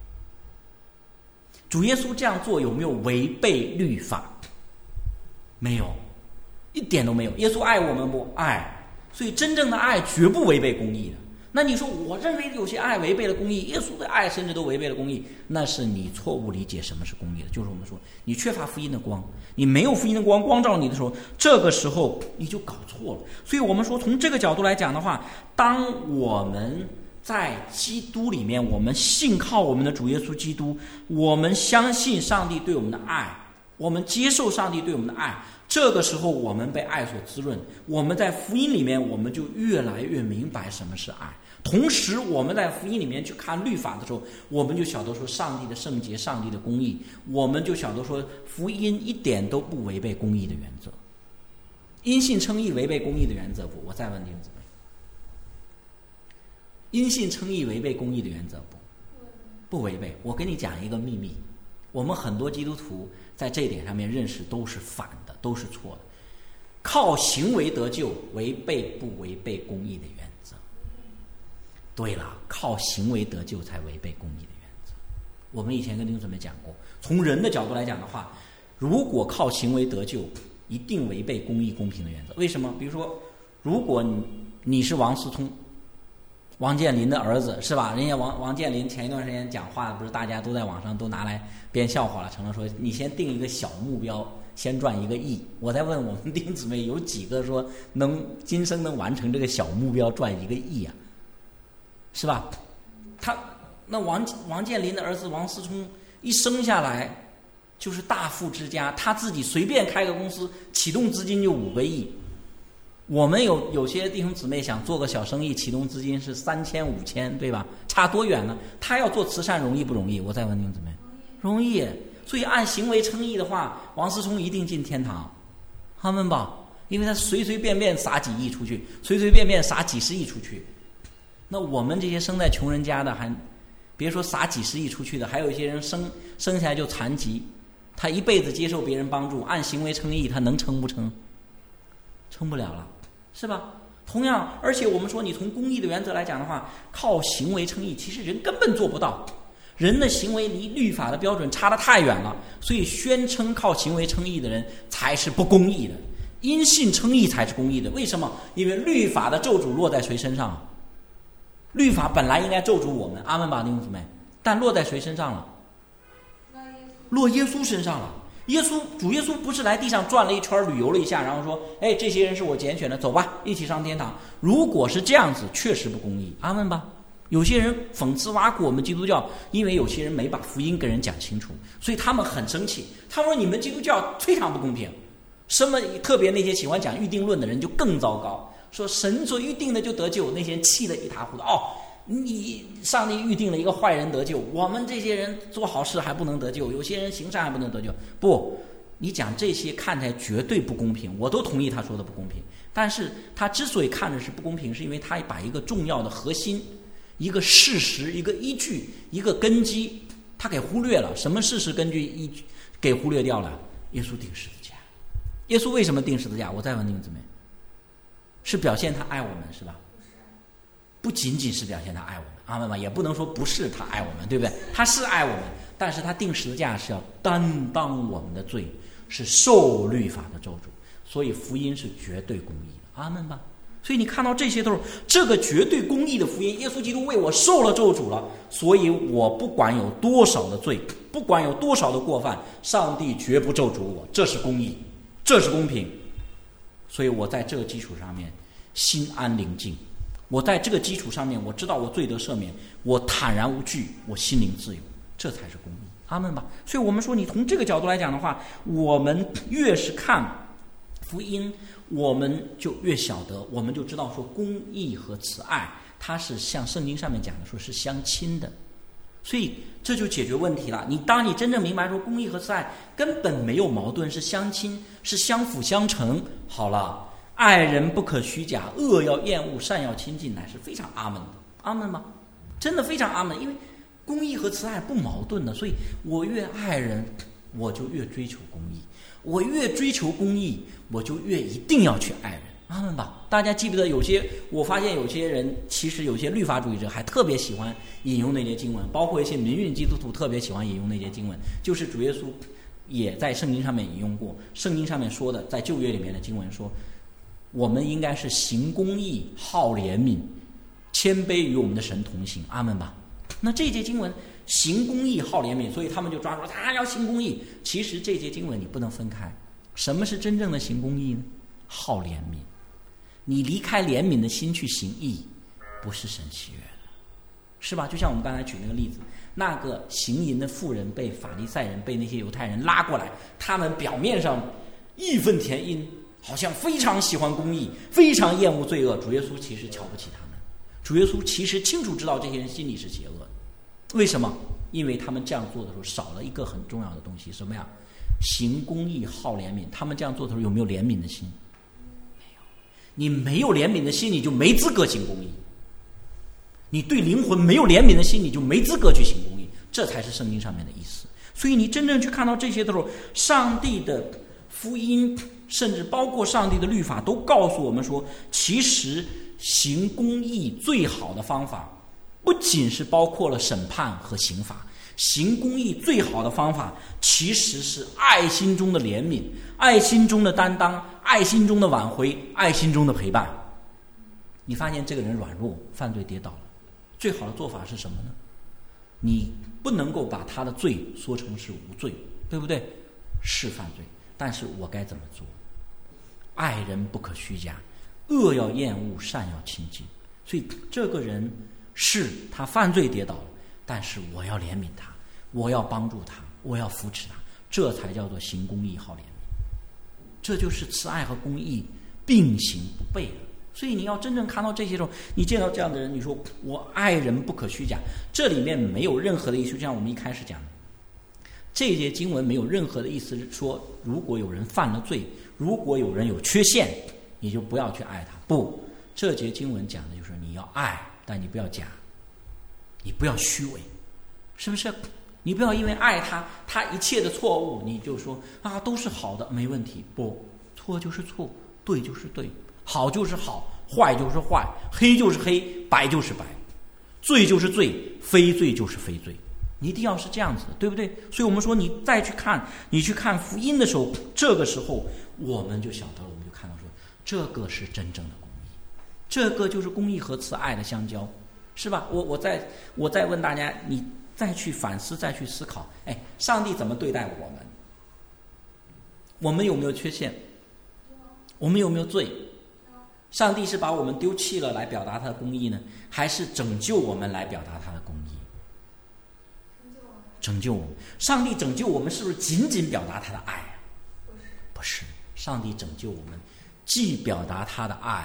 主耶稣这样做有没有违背律法？没有，一点都没有。耶稣爱我们不？爱。所以真正的爱绝不违背公义的。那你说我认为有些爱违背了公义，耶稣的爱甚至都违背了公义，那是你错误理解什么是公义的。就是我们说你缺乏福音的光，你没有福音的光光照你的时候，这个时候你就搞错了。所以我们说从这个角度来讲的话，当我们在基督里面，我们信靠我们的主耶稣基督，我们相信上帝对我们的爱，我们接受上帝对我们的爱，这个时候我们被爱所滋润，我们在福音里面我们就越来越明白什么是爱。同时我们在福音里面去看律法的时候，我们就晓得说上帝的圣洁，上帝的公义，我们就晓得说福音一点都不违背公义的原则。因信称义违背公义的原则不？我再问弟兄姊妹，因信称义违背公义的原则不？不违背。我跟你讲一个秘密，我们很多基督徒在这一点上面认识都是反的，都是错的。靠行为得救违背不违背公义的原则？对了，靠行为得救才违背公义的原则。我们以前跟弟兄姊妹讲过，从人的角度来讲的话，如果靠行为得救一定违背公义公平的原则。为什么？比如说如果你你是王思聪，王健林的儿子是吧？人家王王健林前一段时间讲话，不是大家都在网上都拿来编笑话了，成了说你先定一个小目标，先赚一个亿。我再问我们弟兄姊妹，有几个说能今生能完成这个小目标赚一个亿啊？是吧？他那王王健林的儿子王思聪一生下来就是大富之家，他自己随便开个公司，启动资金就五个亿。我们有有些弟兄姊妹想做个小生意，启动资金是三千五千，对吧？差多远呢？他要做慈善容易不容易？我再问弟兄姊妹，容易。所以按行为称义的话，王思聪一定进天堂，他们吧，因为他随随便便撒几亿出去，随随便便撒几十亿出去。那我们这些生在穷人家的，还别说撒几十亿出去的，还有一些人生生下来就残疾，他一辈子接受别人帮助，按行为称义，他能撑不撑？撑不了了，是吧？同样，而且我们说你从公义的原则来讲的话，靠行为称义，其实人根本做不到，人的行为离律法的标准差得太远了，所以宣称靠行为称义的人才是不公义的，因信称义才是公义的。为什么？因为律法的咒诅落在谁身上？律法本来应该咒诅我们，阿们吧弟兄姊妹，但落在谁身上了？落耶稣身上了。耶稣主耶稣不是来地上转了一圈，旅游了一下，然后说，哎，这些人是我拣选的，走吧，一起上天堂。如果是这样子，确实不公义，阿们吧。有些人讽刺挖苦我们基督教，因为有些人没把福音跟人讲清楚，所以他们很生气，他们说你们基督教非常不公平。什么特别那些喜欢讲预定论的人就更糟糕， 说神所预定的就得救，那些人气得一塌糊涂。哦，你上帝预定了一个坏人得救，我们这些人做好事还不能得救，有些人行善还不能得救。不，你讲这些看起来绝对不公平，我都同意他说的不公平。但是他之所以看着是不公平，是因为他把一个重要的核心、一个事实、一个依据、一个根基，他给忽略了。什么事实、根据、依据给忽略掉了？耶稣钉十字架。耶稣为什么钉十字架？我再问你们怎么样？是表现他爱我们，是吧？不仅仅是表现他爱我们，阿们吗？也不能说不是他爱我们，对不对？他是爱我们，但是他钉十字架是要担当我们的罪，是受律法的咒诅。所以福音是绝对公义的，阿们吧。所以你看到这些都是这个绝对公义的福音，耶稣基督为我受了咒诅了，所以我不管有多少的罪，不管有多少的过犯，上帝绝不咒诅我，这是公义，这是公平。所以我在这个基础上面心安宁静，我在这个基础上面我知道我罪得赦免，我坦然无惧，我心灵自由，这才是公义，阿们吧。所以我们说你从这个角度来讲的话，我们越是看福音，我们就越晓得，我们就知道说公义和慈爱它是像圣经上面讲的说是相亲的。所以这就解决问题了。你当你真正明白说公义和慈爱根本没有矛盾，是相亲，是相辅相成，好了，爱人不可虚假，恶要厌恶，善要亲近，乃是非常阿门的。阿门吗？真的非常阿门。因为公义和慈爱不矛盾的，所以我越爱人我就越追求公义，我越追求公义我就越一定要去爱人，阿们吧。大家记不得有些，我发现有些人其实有些律法主义者还特别喜欢引用那些经文，包括一些民运基督徒特别喜欢引用那些经文，就是主耶稣也在圣经上面引用过，圣经上面说的，在旧约里面的经文说我们应该是行公义，好怜悯，谦卑与我们的神同行，阿们吧。那这节经文行公义好怜悯，所以他们就抓住他要行公义。其实这节经文你不能分开，什么是真正的行公义呢？好怜悯，你离开怜悯的心去行义，不是神喜悦的，是吧？就像我们刚才举那个例子，那个行淫的妇人被法利赛人被那些犹太人拉过来，他们表面上义愤填膺，好像非常喜欢公义，非常厌恶罪恶。主耶稣其实瞧不起他们，主耶稣其实清楚知道这些人心里是邪恶的。为什么？因为他们这样做的时候少了一个很重要的东西，什么呀？行公义好怜悯。他们这样做的时候有没有怜悯的心？没有。你没有怜悯的心，你就没资格行公义。你对灵魂没有怜悯的心，你就没资格去行公义，这才是圣经上面的意思。所以你真正去看到这些的时候，上帝的福音甚至包括上帝的律法都告诉我们说，其实行公义最好的方法不仅是包括了审判和刑罚，行公义最好的方法其实是爱心中的怜悯，爱心中的担当，爱心中的挽回，爱心中的陪伴。你发现这个人软弱，犯罪跌倒了，最好的做法是什么呢？你不能够把他的罪说成是无罪，对不对？是犯罪，但是我该怎么做？爱人不可虚假，恶要厌恶，善要亲近。所以这个人是他犯罪跌倒了，但是我要怜悯他，我要帮助他，我要扶持他，这才叫做行公义好怜悯。这就是慈爱和公义并行不悖的。所以你要真正看到这些时候，你见到这样的人，你说我爱人不可虚假，这里面没有任何的意思，就像我们一开始讲的，这节经文没有任何的意思是说如果有人犯了罪，如果有人有缺陷，你就不要去爱他。不，这节经文讲的就是你要爱，但你不要假，你不要虚伪，是不是？你不要因为爱他，他一切的错误你就说啊都是好的，没问题。不，错就是错，对就是对，好就是好，坏就是坏，黑就是黑，白就是白，罪就是罪，非罪就是非罪，你一定要是这样子的，对不对？所以我们说你再去看，你去看福音的时候，这个时候我们就晓得了，我们就看到说这个是真正的公义，这个就是公义和慈爱的相交，是吧？我我再我再问大家，你再去反思，再去思考，哎，上帝怎么对待我们？我们有没有缺陷？我们有没有罪？上帝是把我们丢弃了来表达他的公义呢，还是拯救我们来表达他的公义？拯救我们。上帝拯救我们是不是仅仅表达他的爱？不是，上帝拯救我们既表达他的爱，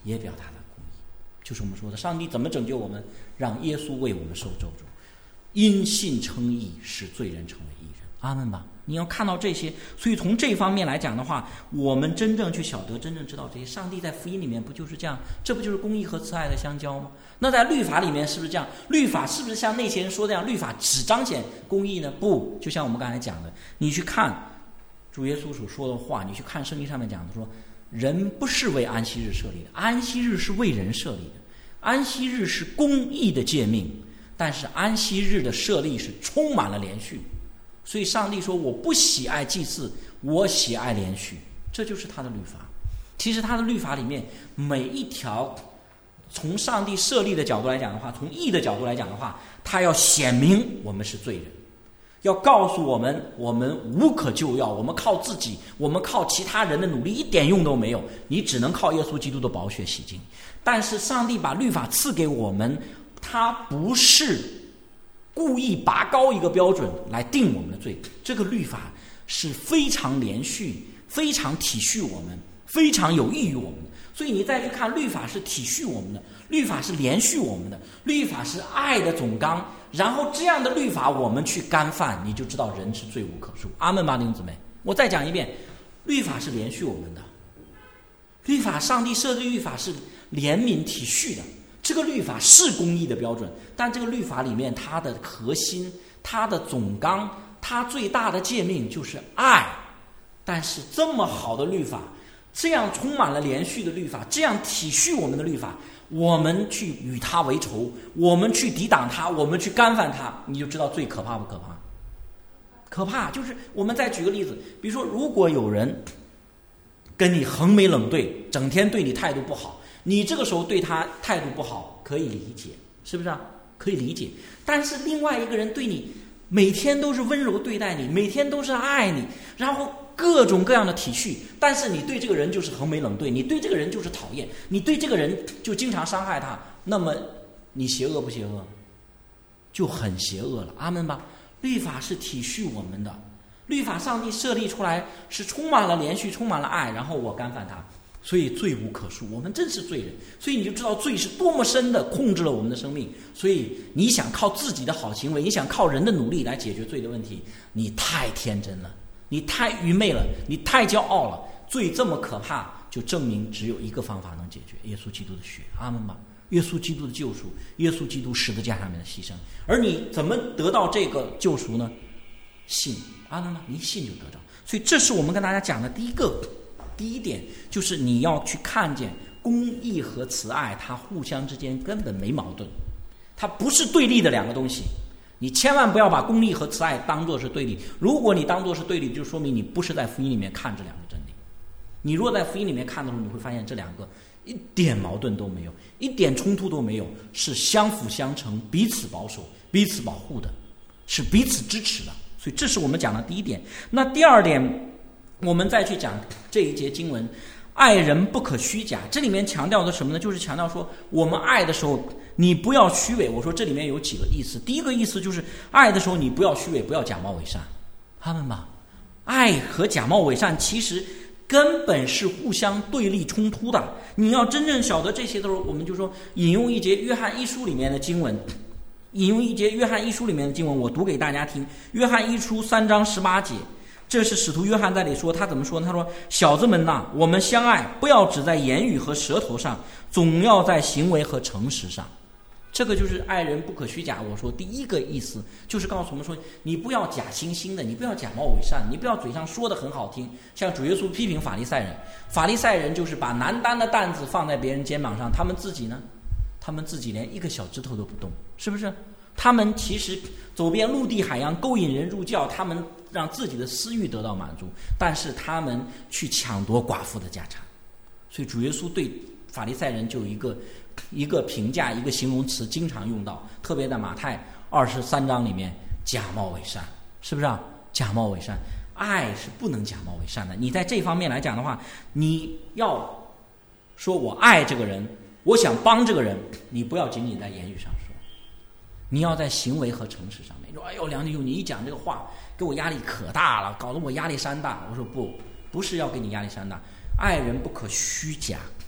也表达了公义。就是我们说的，上帝怎么拯救我们？让耶稣为我们受咒诅，因信称义，使罪人成为义人。阿们吧。你要看到这些，所以从这方面来讲的话，我们真正去晓得，真正知道这些，上帝在福音里面不就是这样？这不就是公义和慈爱的相交吗？那在律法里面是不是这样？律法是不是像那些人说这样？律法只彰显公义呢？不，就像我们刚才讲的，你去看主耶稣所说的话，你去看圣经上面讲的说，人不是为安息日设立的，安息日是为人设立的，安息日是公义的诫命，但是安息日的设立是充满了连续。所以上帝说，我不喜爱祭祀，我喜爱连续，这就是他的律法。其实他的律法里面每一条，从上帝设立的角度来讲的话，从义的角度来讲的话，他要显明我们是罪人，要告诉我们我们无可救药，我们靠自己，我们靠其他人的努力一点用都没有，你只能靠耶稣基督的宝血洗净。但是上帝把律法赐给我们，他不是故意拔高一个标准来定我们的罪，这个律法是非常连续，非常体恤我们，非常有益于我们的。所以你再去看，律法是体恤我们的，律法是连续我们的，律法是爱的总纲。然后这样的律法我们去干犯，你就知道人是罪无可恕。阿们吧，弟兄姊妹。我再讲一遍，律法是连续我们的，律法上帝设立律法是怜悯体恤的，这个律法是公义的标准，但这个律法里面它的核心，它的总纲，它最大的诫命就是爱。但是这么好的律法，这样充满了连续的律法，这样体恤我们的律法，我们去与他为仇，我们去抵挡他，我们去干犯他，你就知道最可怕不可怕？可怕。就是我们再举个例子，比如说如果有人跟你横眉冷对，整天对你态度不好，你这个时候对他态度不好可以理解，是不是啊？可以理解。但是另外一个人对你每天都是温柔对待你，每天都是爱你，然后各种各样的体恤，但是你对这个人就是横眉冷对，你对这个人就是讨厌，你对这个人就经常伤害他，那么你邪恶不邪恶？就很邪恶了。阿们吧。律法是体恤我们的，律法上帝设立出来是充满了连续，充满了爱，然后我干犯他，所以罪无可恕，我们真是罪人。所以你就知道罪是多么深的控制了我们的生命。所以你想靠自己的好行为，你想靠人的努力来解决罪的问题，你太天真了，你太愚昧了，你太骄傲了。罪这么可怕，就证明只有一个方法能解决，耶稣基督的血。阿们吧。耶稣基督的救赎，耶稣基督十字架上面的牺牲。而你怎么得到这个救赎呢？信。阿们吧，你信就得着。所以这是我们跟大家讲的第一个第一点，就是你要去看见公义和慈爱，它互相之间根本没矛盾，它不是对立的两个东西。你千万不要把公义和慈爱当作是对立，如果你当作是对立，就说明你不是在福音里面看这两个真理。你若在福音里面看的时候，你会发现这两个一点矛盾都没有，一点冲突都没有，是相辅相成，彼此保守，彼此保护的，是彼此支持的。所以这是我们讲的第一点。那第二点，我们再去讲这一节经文，爱人不可虚假。这里面强调的什么呢？就是强调说我们爱的时候你不要虚伪。我说这里面有几个意思。第一个意思就是爱的时候你不要虚伪，不要假冒伪善。他们嘛，爱和假冒伪善其实根本是互相对立冲突的。你要真正晓得这些的时候，我们就说引用一节约翰一书里面的经文，引用一节约翰一书里面的经文，我读给大家听。约翰一书三章十八节，这是使徒约翰在里说，他怎么说呢？他说：小子们呐，我们相爱，不要只在言语和舌头上，总要在行为和诚实上。这个就是爱人不可虚假。我说第一个意思就是告诉我们说，你不要假惺惺的，你不要假冒伪善，你不要嘴上说的很好听。像主耶稣批评法利赛人，法利赛人就是把难担的担子放在别人肩膀上，他们自己呢，他们自己连一个小指头都不动，是不是？他们其实走遍陆地海洋，勾引人入教，他们让自己的私欲得到满足，但是他们去抢夺寡妇的家产。所以主耶稣对法利赛人就有一个一个评价，一个形容词经常用到，特别在马太二十三章里面，假冒伪善，是不是啊？假冒伪善，爱是不能假冒伪善的。你在这方面来讲的话，你要说我爱这个人，我想帮这个人，你不要仅仅在言语上说，你要在行为和诚实上面。说哎呦梁弟兄，你一讲这个话给我压力可大了，搞得我压力山大。我说不，不是要给你压力山大，爱人不可虚假。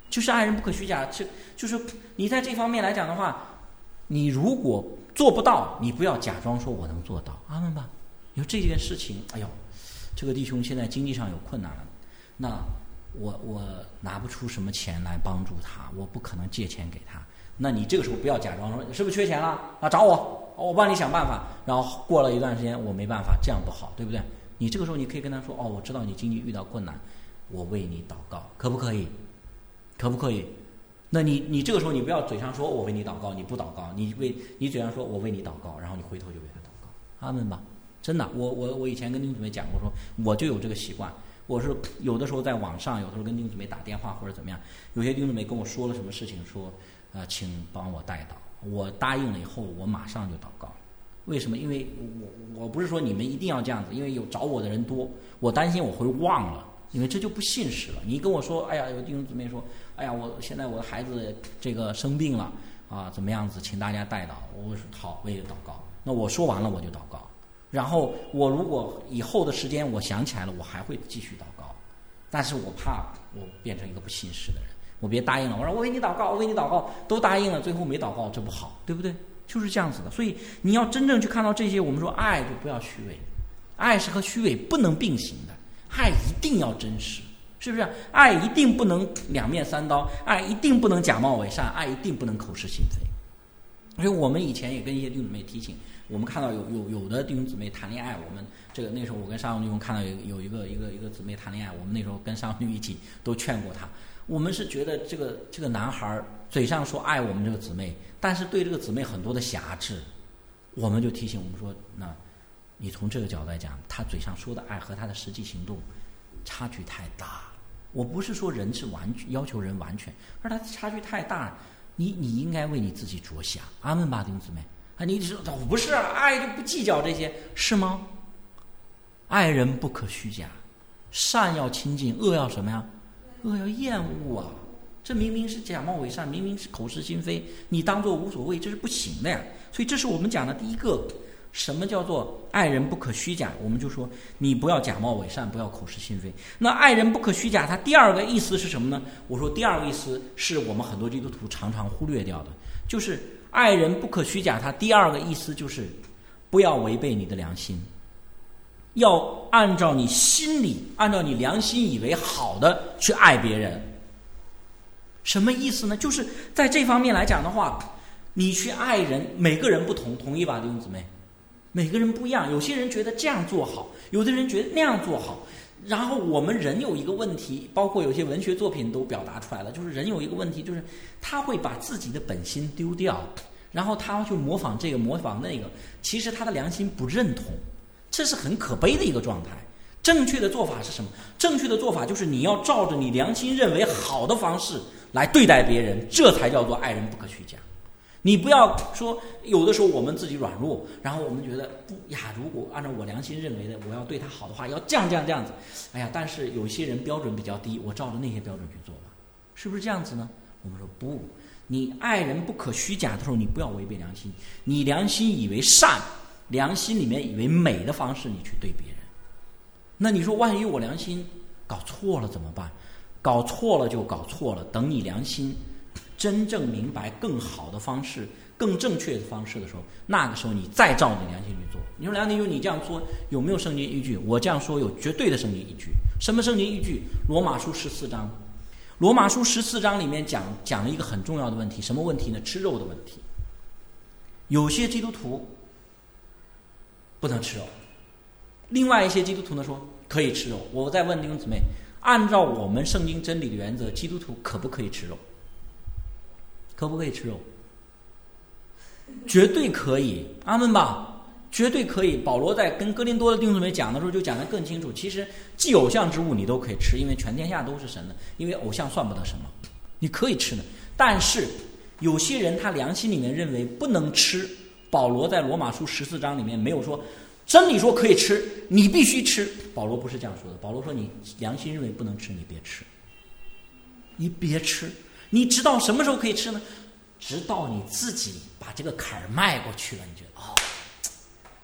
就是爱人不可虚假。这就是你在这方面来讲的话，你如果做不到，你不要假装说我能做到，阿们吧。因为这件事情，哎呦，这个弟兄现在经济上有困难了，那我我拿不出什么钱来帮助他，我不可能借钱给他。那你这个时候不要假装说是不是缺钱了啊，找我，我帮你想办法。然后过了一段时间我没办法，这样不好，对不对？你这个时候你可以跟他说，哦，我知道你经济遇到困难，我为你祷告，可不可以？可不可以？那你你这个时候你不要嘴上说我为你祷告，你不祷告，你为你嘴上说我为你祷告，然后你回头就为他祷告，阿们吧。真的，我我我以前跟弟兄姊妹讲过说，我就有这个习惯。我是有的时候在网上，有的时候跟弟兄姊妹打电话或者怎么样，有些弟兄姊妹跟我说了什么事情，说呃，请帮我代祷。我答应了以后，我马上就祷告。为什么？因为我我不是说你们一定要这样子，因为有找我的人多，我担心我会忘了，因为这就不信实了。你跟我说，哎呀，有弟兄姊妹说，哎呀，我现在我的孩子这个生病了啊，怎么样子，请大家代祷。我说好，我也祷告。那我说完了我就祷告。然后我如果以后的时间我想起来了，我还会继续祷告，但是我怕我变成一个不信实的人，我别答应了，我说我为你祷告，我为你祷告，都答应了，最后没祷告，这不好，对不对？就是这样子的。所以你要真正去看到这些，我们说爱就不要虚伪，爱是和虚伪不能并行的，爱一定要真实，是不是？爱一定不能两面三刀，爱一定不能假冒伪善，爱一定不能口是心非。所以我们以前也跟一些弟兄姊妹提醒，我们看到有有有的弟兄姊妹谈恋爱，我们这个那时候我跟沙龙弟兄看到有有一个一个一个姊妹谈恋爱，我们那时候跟沙龙弟兄一起都劝过他。我们是觉得这个这个男孩嘴上说爱我们这个姊妹，但是对这个姊妹很多的瑕疵，我们就提醒我们说，那你从这个角度来讲，他嘴上说的爱和他的实际行动差距太大。我不是说人是完全要求人完全，而他差距太大。你你应该为你自己着想，阿们吧，弟兄姊妹啊！你说我不是啊，爱就不计较这些，是吗？爱人不可虚假，善要亲近，恶要什么呀？恶要厌恶啊！这明明是假冒伪善，明明是口是心非，你当作无所谓，这是不行的呀。所以这是我们讲的第一个，什么叫做爱人不可虚假？我们就说你不要假冒伪善，不要口是心非。那爱人不可虚假，它第二个意思是什么呢？我说第二个意思是我们很多基督徒常常忽略掉的，就是爱人不可虚假，它第二个意思就是不要违背你的良心，要按照你心里按照你良心以为好的去爱别人。什么意思呢？就是在这方面来讲的话，你去爱人，每个人不同，同意吧，弟兄姊妹？每个人不一样，有些人觉得这样做好，有的人觉得那样做好。然后我们人有一个问题，包括有些文学作品都表达出来了，就是人有一个问题，就是他会把自己的本心丢掉，然后他去模仿这个模仿那个，其实他的良心不认同，这是很可悲的一个状态。正确的做法是什么？正确的做法就是你要照着你良心认为好的方式来对待别人，这才叫做爱人不可虚假。你不要说有的时候我们自己软弱，然后我们觉得不呀，如果按照我良心认为的，我要对他好的话，要这样这样这样子。哎呀，但是有些人标准比较低，我照着那些标准去做吧，是不是这样子呢？我们说不，你爱人不可虚假的时候，你不要违背良心，你良心以为善，良心里面以为美的方式，你去对别人。那你说万一我良心搞错了怎么办？搞错了就搞错了，等你良心真正明白更好的方式，更正确的方式的时候，那个时候你再照你良心去做。你说梁弟兄，你这样说有没有圣经依据？我这样说有绝对的圣经依据。什么圣经依据？罗马书十四章。罗马书十四章里面讲讲了一个很重要的问题，什么问题呢？吃肉的问题。有些基督徒不能吃肉，另外一些基督徒呢说可以吃肉。我再问弟兄姊妹，按照我们圣经真理的原则，基督徒可不可以吃肉？可不可以吃肉？绝对可以，阿们吧，绝对可以。保罗在跟哥林多的弟兄姊妹讲的时候就讲得更清楚，其实祭偶像之物你都可以吃，因为全天下都是神的，因为偶像算不得什么，你可以吃的。但是有些人他良心里面认为不能吃，保罗在罗马书十四章里面没有说真理说可以吃你必须吃，保罗不是这样说的。保罗说你良心认为不能吃，你别吃，你别吃。你知道什么时候可以吃呢？直到你自己把这个坎儿迈过去了，你觉得哦，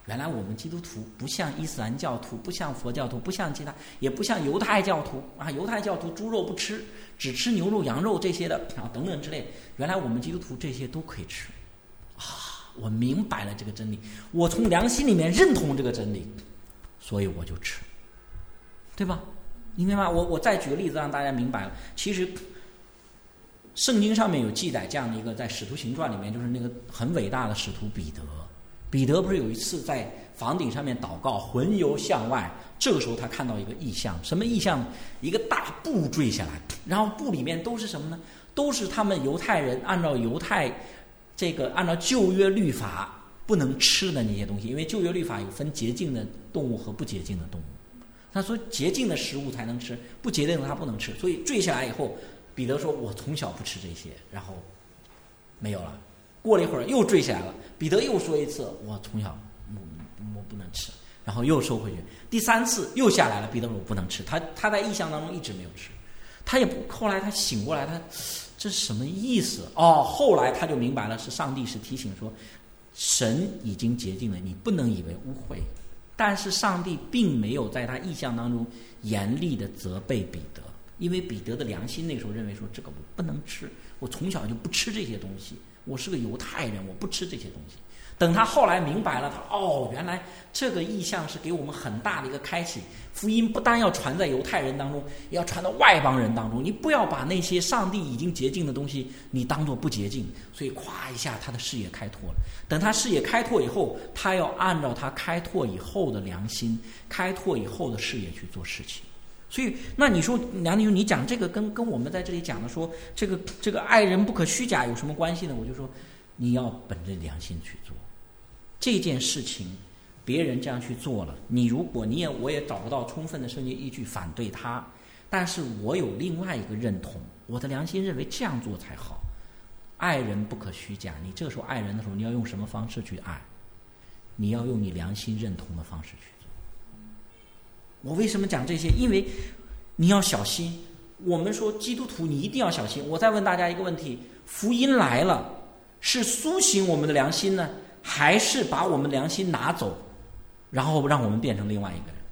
原来我们基督徒不像伊斯兰教徒，不像佛教徒，不像其他，也不像犹太教徒啊，犹太教徒猪肉不吃，只吃牛肉、羊肉这些的啊，等等之类。原来我们基督徒这些都可以吃啊！我明白了这个真理，我从良心里面认同这个真理，所以我就吃，对吧？你明白吗？我我再举个例子让大家明白了。其实圣经上面有记载这样的一个，在使徒行传里面，就是那个很伟大的使徒彼得。彼得不是有一次在房顶上面祷告，魂游向外，这个时候他看到一个异象，什么异象？一个大布坠下来，然后布里面都是什么呢？都是他们犹太人按照犹太这个按照旧约律法不能吃的那些东西，因为旧约律法有分洁净的动物和不洁净的动物。他说洁净的食物才能吃，不洁净的他不能吃。所以坠下来以后，彼得说：“我从小不吃这些。”然后没有了。过了一会儿又坠下来了，彼得又说一次：“我从小我我不能吃。”然后又收回去。第三次又下来了，彼得说：“我不能吃。”他他在异象当中一直没有吃，他也不后来他醒过来，他这是什么意思？哦，后来他就明白了，是上帝是提醒说，神已经洁净了，你不能以为污秽。但是上帝并没有在他异象当中严厉的责备彼得，因为彼得的良心那时候认为说，这个我不能吃，我从小就不吃这些东西。我是个犹太人，我不吃这些东西。等他后来明白了，他哦，原来这个意象是给我们很大的一个开启。福音不单要传在犹太人当中，也要传到外邦人当中。你不要把那些上帝已经洁净的东西，你当作不洁净。所以咵一下，他的视野开拓了。等他视野开拓以后，他要按照他开拓以后的良心、开拓以后的视野去做事情。所以，那你说梁弟兄，你讲这个跟跟我们在这里讲的说这个这个爱人不可虚假有什么关系呢？我就说，你要本着良心去做这件事情。别人这样去做了，你如果你也我也找不到充分的圣经依据反对他，但是我有另外一个认同，我的良心认为这样做才好。爱人不可虚假，你这个时候爱人的时候，你要用什么方式去爱？你要用你良心认同的方式去做。我为什么讲这些？因为你要小心。我们说基督徒你一定要小心。我再问大家一个问题：福音来了，是苏醒我们的良心呢，还是把我们良心拿走，然后让我们变成另外一个人？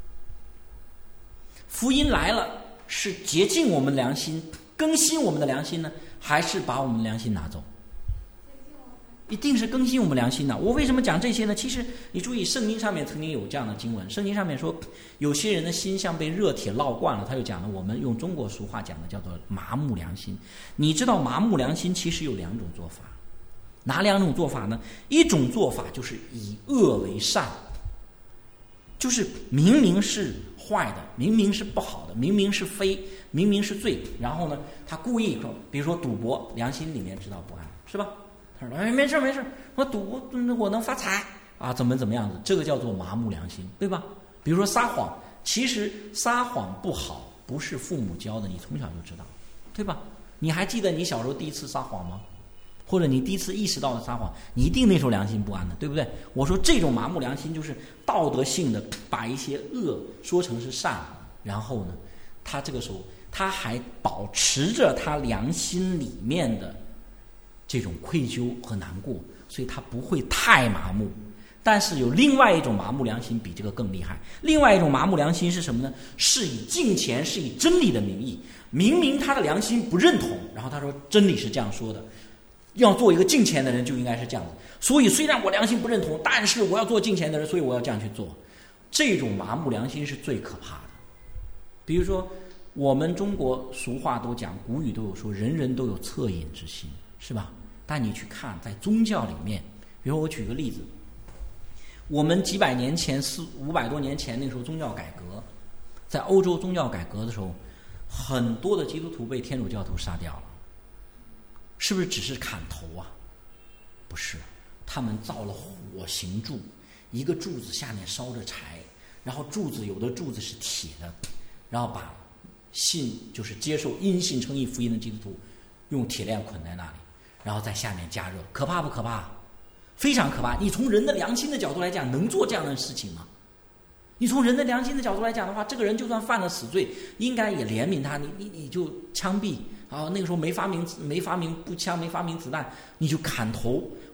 福音来了，是洁净我们良心，更新我们的良心呢，还是把我们良心拿走？一定是更新我们良心的。我为什么讲这些呢？其实你注意，圣经上面曾经有这样的经文，圣经上面说，有些人的心像被热铁烙惯了，他就讲了，我们用中国俗话讲的叫做麻木良心。你知道麻木良心其实有两种做法，哪两种做法呢？一种做法就是以恶为善，就是明明是坏的，明明是不好的，明明是非，明明是罪，然后呢，他故意说，比如说赌博，良心里面知道不安，是吧？他说：“哎，没事没事，我赌我能发财啊，怎么怎么样子？这个叫做麻木良心，对吧？比如说撒谎，其实撒谎不好，不是父母教的，你从小就知道，对吧？你还记得你小时候第一次撒谎吗？或者你第一次意识到的撒谎，你一定那时候良心不安的，对不对？我说这种麻木良心就是道德性的把一些恶说成是善，然后呢，他这个时候他还保持着他良心里面的这种愧疚和难过，所以他不会太麻木。但是有另外一种麻木良心比这个更厉害。另外一种麻木良心是什么呢？是以敬虔，是以真理的名义，明明他的良心不认同，然后他说真理是这样说的，要做一个敬虔的人就应该是这样子。所以虽然我良心不认同，但是我要做敬虔的人，所以我要这样去做。这种麻木良心是最可怕的。比如说我们中国俗话都讲，古语都有说，人人都有恻隐之心，是吧？但你去看在宗教里面，比如我举个例子，我们几百年前四五百多年前那时候宗教改革，在欧洲宗教改革的时候，很多的基督徒被天主教徒杀掉了。是不是只是砍头啊？不是，他们造了火刑柱，一个柱子下面烧着柴，然后柱子有的柱子是铁的，然后把信就是接受因信称义福音的基督徒用铁链捆在那里，然后在下面加热，可怕不可怕？非常可怕。你从人的良心的角度来讲，能做这样的事情吗？你从人的良心的角度来讲的话，这个人就算犯了死罪，应该也怜悯他，你你你就枪毙啊！那个时候没发明没发明步枪，没发明子弹，你就砍头，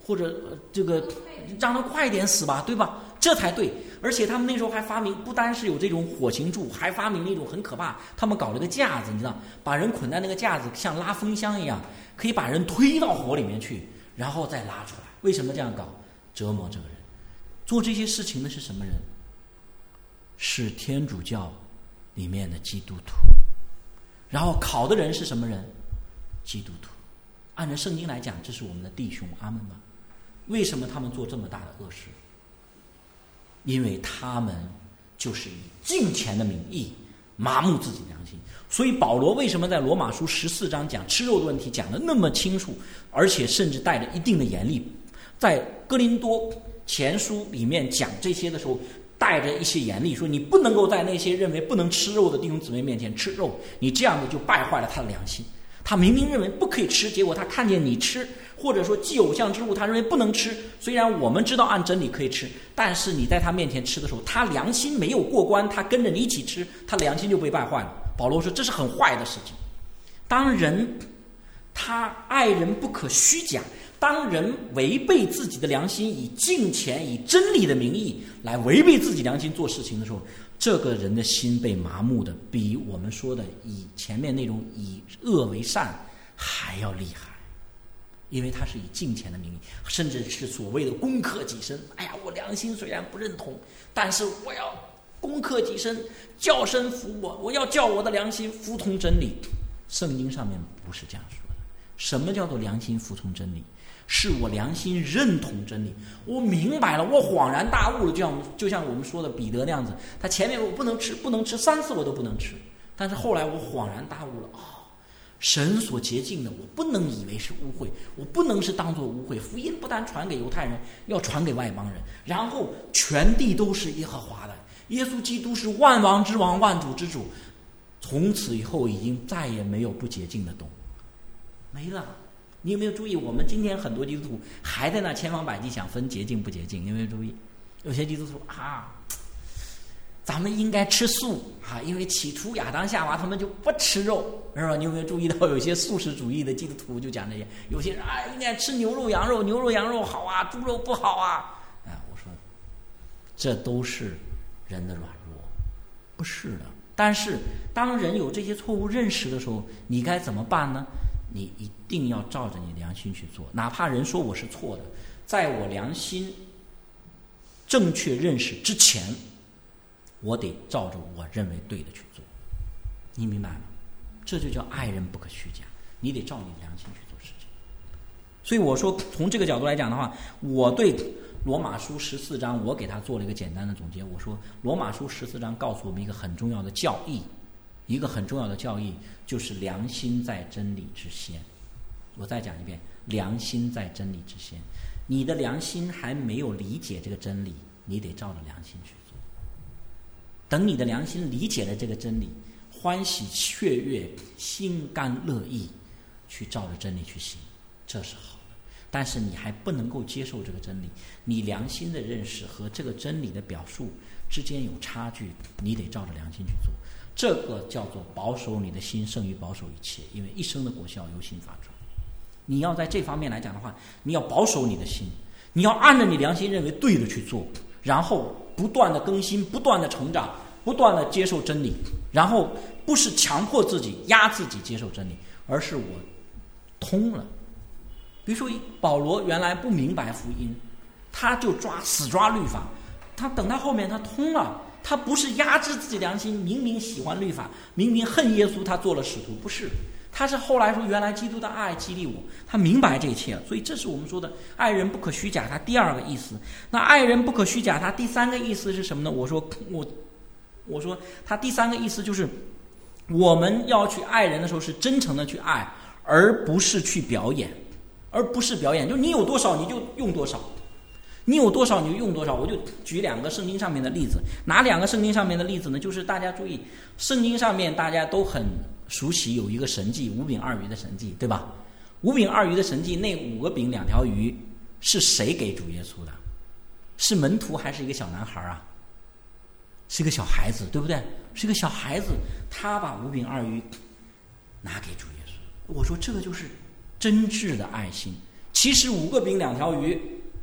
或者、呃、这个让他快点死吧，对吧？这才对。而且他们那时候还发明，不单是有这种火刑柱，还发明了一种很可怕，他们搞了个架子，你知道，把人捆在那个架子，像拉风箱一样，可以把人推到火里面去，然后再拉出来。为什么这样搞？折磨这个人。做这些事情的是什么人？是天主教里面的基督徒。然后考的人是什么人？基督徒。按照圣经来讲，这是我们的弟兄，阿们吧。为什么他们做这么大的恶事？因为他们就是以金钱的名义麻木自己的良心。所以保罗为什么在罗马书十四章讲吃肉的问题讲得那么清楚，而且甚至带着一定的严厉，在哥林多前书里面讲这些的时候带着一些严厉，说你不能够在那些认为不能吃肉的弟兄姊妹面前吃肉，你这样的就败坏了他的良心。他明明认为不可以吃，结果他看见你吃，或者说祭偶像之物他认为不能吃，虽然我们知道按真理可以吃，但是你在他面前吃的时候，他良心没有过关，他跟着你一起吃，他良心就被败坏了。保罗说这是很坏的事情。当人他爱人不可虚假，当人违背自己的良心，以金钱以真理的名义来违背自己良心做事情的时候，这个人的心被麻木的比我们说的以前面那种以恶为善还要厉害。因为他是以金钱的名义，甚至是所谓的攻克己身。哎呀，我良心虽然不认同，但是我要攻克己身，叫身服我，我要叫我的良心服从真理。圣经上面不是这样说的。什么叫做良心服从真理？是我良心认同真理，我明白了，我恍然大悟了，就像就像我们说的彼得那样子，他前面我不能吃不能吃三次我都不能吃，但是后来我恍然大悟了，哦，神所洁净的我不能以为是污秽，我不能是当作污秽。福音不但传给犹太人，要传给外邦人，然后全地都是耶和华的，耶稣基督是万王之王，万主之主，从此以后已经再也没有不洁净的东没了。你有没有注意，我们今天很多基督徒还在那千方百计想分洁净不洁净？你有没有注意？有些基督徒啊，咱们应该吃素啊，因为起初亚当夏娃他们就不吃肉，是吧？你有没有注意到有些素食主义的基督徒就讲这些？有些人啊，应该吃牛肉、羊肉，牛肉、羊肉好啊，猪肉不好啊。哎，我说，这都是人的软弱，不是的。但是当人有这些错误认识的时候，你该怎么办呢？你一定要照着你良心去做，哪怕人说我是错的，在我良心正确认识之前，我得照着我认为对的去做。你明白吗？这就叫爱人不可虚假，你得照你良心去做事情。所以我说，从这个角度来讲的话，我对罗马书十四章我给他做了一个简单的总结。我说罗马书十四章告诉我们一个很重要的教义，一个很重要的教义就是良心在真理之先。我再讲一遍，良心在真理之先。你的良心还没有理解这个真理，你得照着良心去做。等你的良心理解了这个真理，欢喜雀跃，心甘乐意去照着真理去行，这是好的。但是你还不能够接受这个真理，你良心的认识和这个真理的表述之间有差距，你得照着良心去做。这个叫做保守你的心胜于保守一切，因为一生的果效由心发出。你要在这方面来讲的话，你要保守你的心，你要按照你良心认为对的去做，然后不断的更新，不断的成长，不断的接受真理，然后不是强迫自己压自己接受真理，而是我通了。比如说保罗原来不明白福音，他就抓死抓律法，他等到后面他通了，他不是压制自己良心，明明喜欢律法，明明恨耶稣，他做了使徒，不是，他是后来说原来基督的爱激励我，他明白这一切了。所以这是我们说的爱人不可虚假，他第二个意思。那爱人不可虚假，他第三个意思是什么呢？我说我我说他第三个意思就是我们要去爱人的时候是真诚的去爱，而不是去表演，而不是表演，就你有多少你就用多少，你有多少你就用多少。我就举两个圣经上面的例子。哪两个圣经上面的例子呢？就是大家注意，圣经上面大家都很熟悉有一个神迹，五饼二鱼的神迹，对吧？五饼二鱼的神迹，那五个饼两条鱼是谁给主耶稣的？是门徒还是一个小男孩啊？是一个小孩子，对不对？是一个小孩子，他把五饼二鱼拿给主耶稣。我说这个就是真挚的爱心。其其实五个饼两条鱼，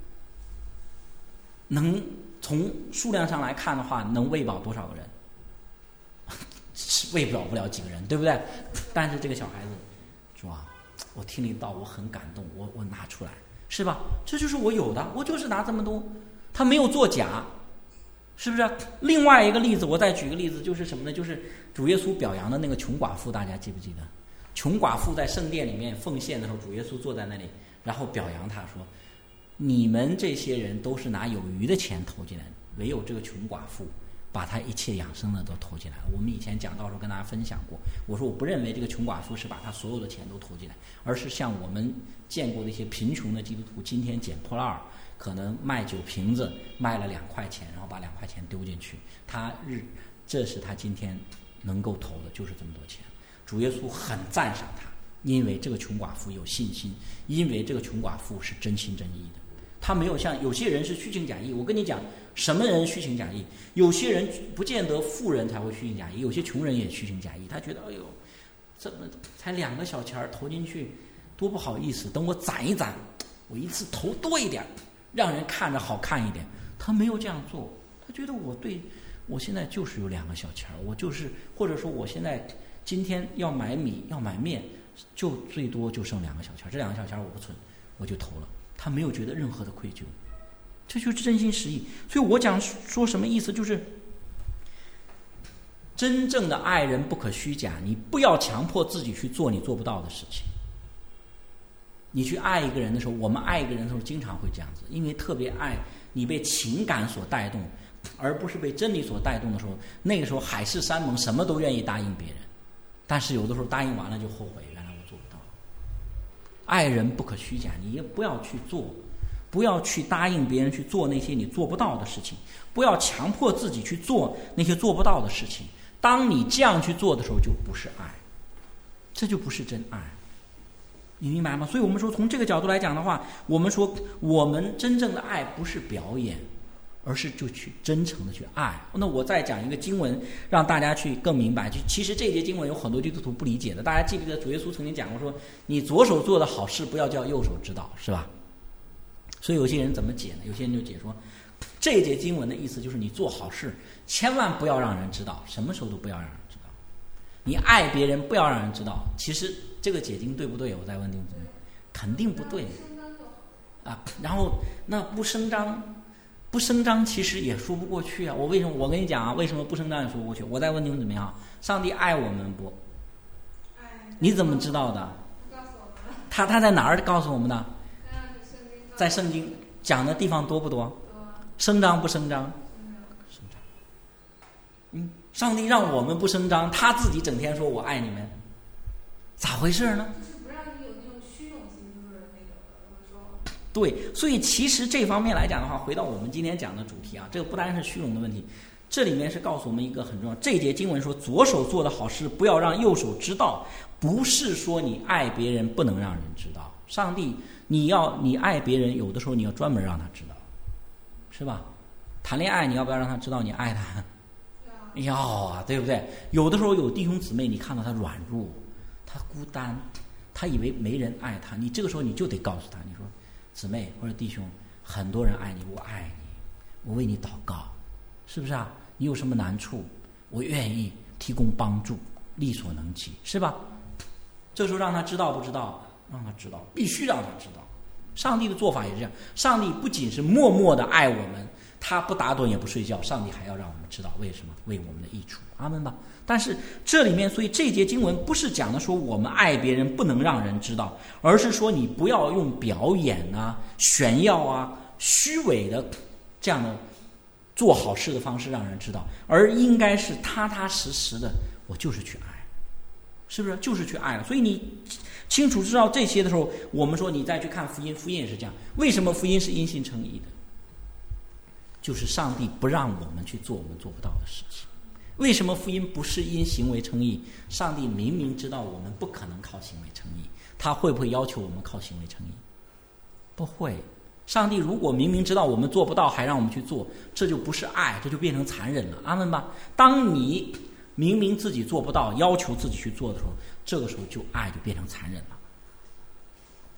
能从数量上来看的话，能喂饱多少个人？喂不了不了几个人，对不对？但是这个小孩子说啊，我听了一道，我很感动，我我拿出来，是吧？这就是我有的，我就是拿这么多，他没有作假，是不是？另外一个例子，我再举个例子，就是什么呢？就是主耶稣表扬的那个穷寡妇，大家记不记得？穷寡妇在圣殿里面奉献的时候，主耶稣坐在那里，然后表扬他说：“你们这些人都是拿有余的钱投进来的，唯有这个穷寡妇把他一切养生的都投进来了。”我们以前讲到时候跟大家分享过，我说我不认为这个穷寡妇是把他所有的钱都投进来，而是像我们见过的一些贫穷的基督徒，今天捡破烂儿，可能卖酒瓶子卖了两块钱，然后把两块钱丢进去，他日这是他今天能够投的，就是这么多钱。主耶稣很赞赏他，因为这个穷寡妇有信心，因为这个穷寡妇是真心真意的，他没有像有些人是虚情假意。我跟你讲，什么人虚情假意？有些人不见得富人才会虚情假意，有些穷人也虚情假意。他觉得，哎呦，这么才两个小钱投进去，多不好意思，等我攒一攒，我一次投多一点，让人看着好看一点。他没有这样做，他觉得我对我现在就是有两个小钱，我就是或者说我现在今天要买米要买面，就最多就剩两个小钱，这两个小钱我不存，我就投了。他没有觉得任何的愧疚，这就是真心实意。所以我讲说什么意思，就是真正的爱人不可虚假，你不要强迫自己去做你做不到的事情。你去爱一个人的时候，我们爱一个人的时候经常会这样子，因为特别爱你被情感所带动，而不是被真理所带动的时候，那个时候海誓山盟，什么都愿意答应别人。但是有的时候答应完了就后悔，原来我做不到。爱人不可虚假，你也不要去做，不要去答应别人去做那些你做不到的事情，不要强迫自己去做那些做不到的事情。当你这样去做的时候，就不是爱，这就不是真爱，你明白吗？所以我们说，从这个角度来讲的话，我们说我们真正的爱不是表演，而是就去真诚的去爱。那我再讲一个经文，让大家去更明白。就其实这节经文有很多基督徒不理解的。大家记不记得主耶稣曾经讲过说，你左手做的好事不要叫右手知道，是吧？所以有些人怎么解呢？有些人就解说，这节经文的意思就是你做好事千万不要让人知道，什么时候都不要让人知道。你爱别人不要让人知道。其实这个解经对不对？我再问弟兄姊妹，肯定不对啊。然后那不声张。不声张其实也说不过去啊！我为什么？我跟你讲啊，为什么不声张也说不过去？我再问你们怎么样？上帝爱我们不？你怎么知道的？他他在哪儿告诉我们的？在圣经讲的地方多不多？声张不声张？声张。嗯，上帝让我们不声张，他自己整天说我爱你们，咋回事呢？对，所以其实这方面来讲的话，回到我们今天讲的主题啊，这个不单是虚荣的问题，这里面是告诉我们一个很重要。这节经文说，左手做的好事不要让右手知道，不是说你爱别人不能让人知道。上帝，你要你爱别人，有的时候你要专门让他知道，是吧？谈恋爱你要不要让他知道你爱他？要啊，对不对？有的时候有弟兄姊妹，你看到他软弱，他孤单，他以为没人爱他，你这个时候你就得告诉他，你说。姊妹或者弟兄，很多人爱你，我爱你，我为你祷告，是不是啊？你有什么难处，我愿意提供帮助，力所能及，是吧？这时候让他知道不知道？让他知道，必须让他知道。上帝的做法也是这样，上帝不仅是默默的爱我们，他不打盹也不睡觉，上帝还要让我们知道，为什么？为我们的益处。阿们吧。但是这里面，所以这节经文不是讲的说我们爱别人不能让人知道，而是说你不要用表演啊、炫耀啊、虚伪的这样的做好事的方式让人知道，而应该是踏踏实实的，我就是去爱，是不是？就是去爱了。所以你清楚知道这些的时候，我们说你再去看福音，福音也是这样。为什么福音是因信称义的？就是上帝不让我们去做我们做不到的事情。为什么福音不是因行为称义？上帝明明知道我们不可能靠行为称义，他会不会要求我们靠行为称义？不会。上帝如果明明知道我们做不到还让我们去做，这就不是爱，这就变成残忍了。阿们吧。当你明明自己做不到要求自己去做的时候，这个时候就爱就变成残忍了。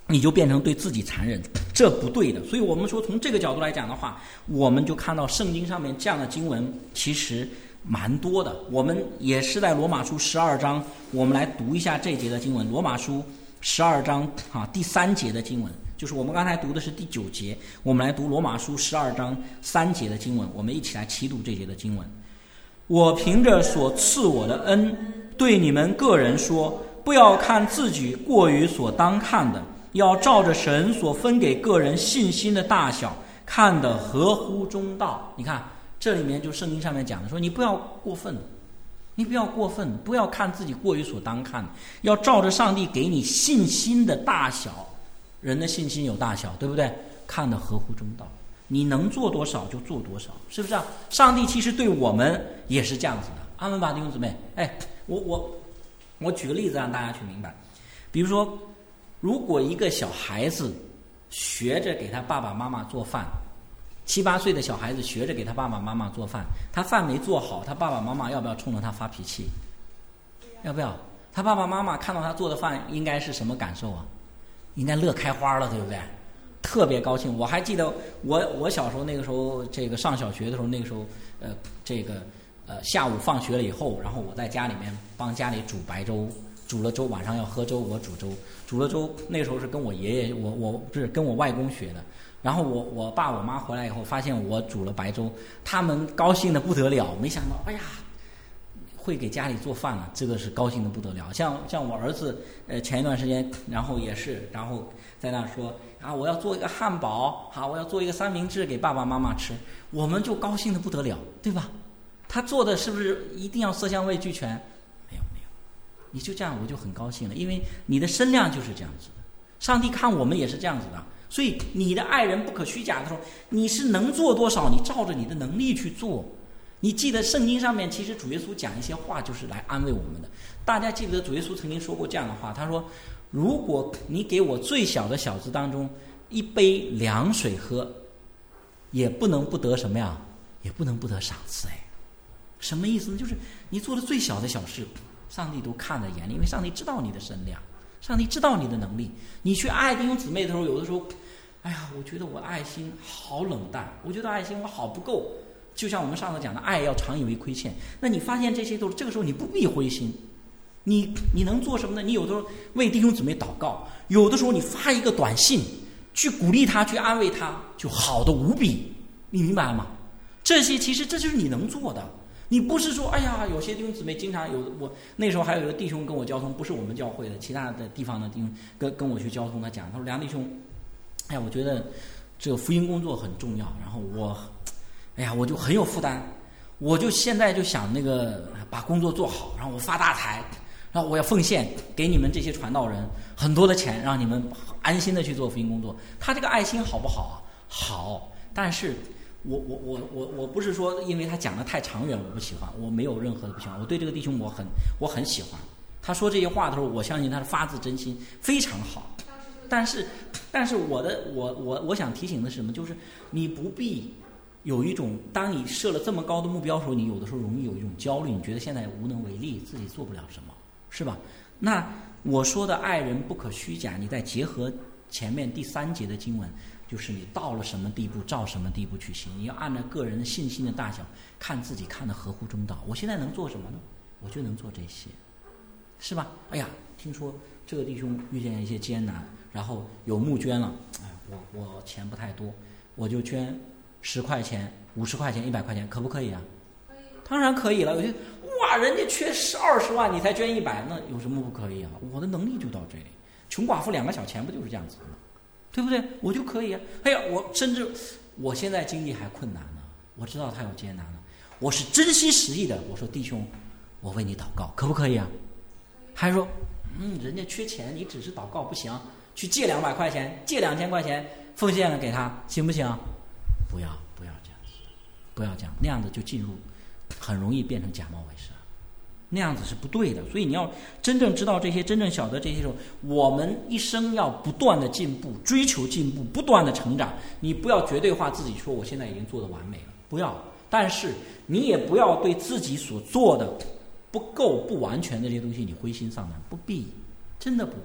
你就变成对自己残忍，这不对的。所以我们说从这个角度来讲的话，我们就看到圣经上面这样的经文其实蛮多的。我们也是在罗马书十二章，我们来读一下这节的经文。罗马书十二章啊第三节的经文，就是我们刚才读的是第九节，我们来读罗马书十二章三节的经文，我们一起来齐读这节的经文。我凭着所赐我的恩，对你们个人说，不要看自己过于所当看的，要照着神所分给个人信心的大小，看得合乎中道。你看这里面就圣经上面讲的说，你不要过分，你不要过分，不要看自己过于所当看，要照着上帝给你信心的大小。人的信心有大小，对不对？看得合乎中道，你能做多少就做多少，是不是啊？上帝其实对我们也是这样子的。阿们吧，弟兄姊妹。哎，我我我举个例子让大家去明白。比如说，如果一个小孩子学着给他爸爸妈妈做饭，七八岁的小孩子学着给他爸爸妈妈做饭，他饭没做好，他爸爸妈妈要不要冲着他发脾气？要不要？他爸爸妈妈看到他做的饭应该是什么感受啊？应该乐开花了，对不对？特别高兴。我还记得我我小时候那个时候，这个上小学的时候，那个时候呃这个呃下午放学了以后，然后我在家里面帮家里煮白粥，煮了粥晚上要喝粥，我煮粥，煮了粥那个时候是跟我爷爷我我不是跟我外公学的。然后我我爸我妈回来以后发现我煮了白粥，他们高兴的不得了，没想到哎呀会给家里做饭了，这个是高兴的不得了。像像我儿子，呃，前一段时间，然后也是，然后在那说啊，我要做一个汉堡，好，我要做一个三明治给爸爸妈妈吃，我们就高兴的不得了，对吧？他做的是不是一定要色香味俱全？没有没有，你就这样我就很高兴了，因为你的身量就是这样子的。上帝看我们也是这样子的，所以你的爱人不可虚假的时候，你是能做多少，你照着你的能力去做。你记得圣经上面其实主耶稣讲一些话就是来安慰我们的。大家记得主耶稣曾经说过这样的话，他说如果你给我最小的小子当中一杯凉水喝，也不能不得什么呀，也不能不得赏赐。哎，什么意思呢？就是你做的最小的小事，上帝都看在眼里，因为上帝知道你的身量，上帝知道你的能力。你去爱弟兄姊妹的时候，有的时候哎呀我觉得我爱心好冷淡，我觉得爱心我好不够，就像我们上次讲的，爱要常以为亏欠。那你发现这些都是，这个时候你不必灰心，你你能做什么呢？你有的时候为弟兄姊妹祷告，有的时候你发一个短信去鼓励他，去安慰他，就好的无比。你明白吗？这些其实这就是你能做的。你不是说哎呀，有些弟兄姊妹经常有，我那时候还有一个弟兄跟我交通，不是我们教会的，其他的地方的弟兄跟跟我去交通，他讲，他说梁弟兄，哎呀，我觉得这个福音工作很重要，然后我。哎呀，我就很有负担，我就现在就想那个把工作做好，然后我发大财，然后我要奉献给你们这些传道人很多的钱，让你们安心的去做福音工作。他这个爱心好不好啊？好，但是我我我我我不是说因为他讲的太长远我不喜欢，我没有任何的不喜欢，我对这个弟兄我很我很喜欢。他说这些话的时候，我相信他是发自真心，非常好。但是但是我的我我我想提醒的是什么？就是你不必。有一种，当你设了这么高的目标的时候，你有的时候容易有一种焦虑，你觉得现在无能为力，自己做不了什么，是吧？那我说的爱人不可虚假，你再结合前面第三节的经文，就是你到了什么地步，照什么地步去行，你要按照个人的信心的大小，看自己看得合乎中道。我现在能做什么呢？我就能做这些，是吧？哎呀，听说这个弟兄遇见一些艰难，然后有募捐了，哎，我我钱不太多，我就捐。十块钱、五十块钱、一百块钱，可不可以啊？可以，当然可以了。有些哇，人家缺十二十万，你才捐一百，那有什么不可以啊？我的能力就到这里。穷寡妇两个小钱，不就是这样子吗？对不对？我就可以啊。哎呀，我甚至我现在经济还困难呢，我知道他有艰难了，我是真心实意的。我说弟兄，我为你祷告，可不可以啊？还说，嗯，人家缺钱，你只是祷告不行，去借两百块钱，借两千块钱奉献了给他，行不行？不要不要这样子，不要这样，那样子就进入，很容易变成假冒伪善，那样子是不对的。所以你要真正知道这些，真正晓得这些时候，我们一生要不断的进步，追求进步，不断的成长。你不要绝对化自己，说我现在已经做得完美了，不要。但是你也不要对自己所做的不够、不完全的这些东西，你灰心丧胆，不必，真的不必。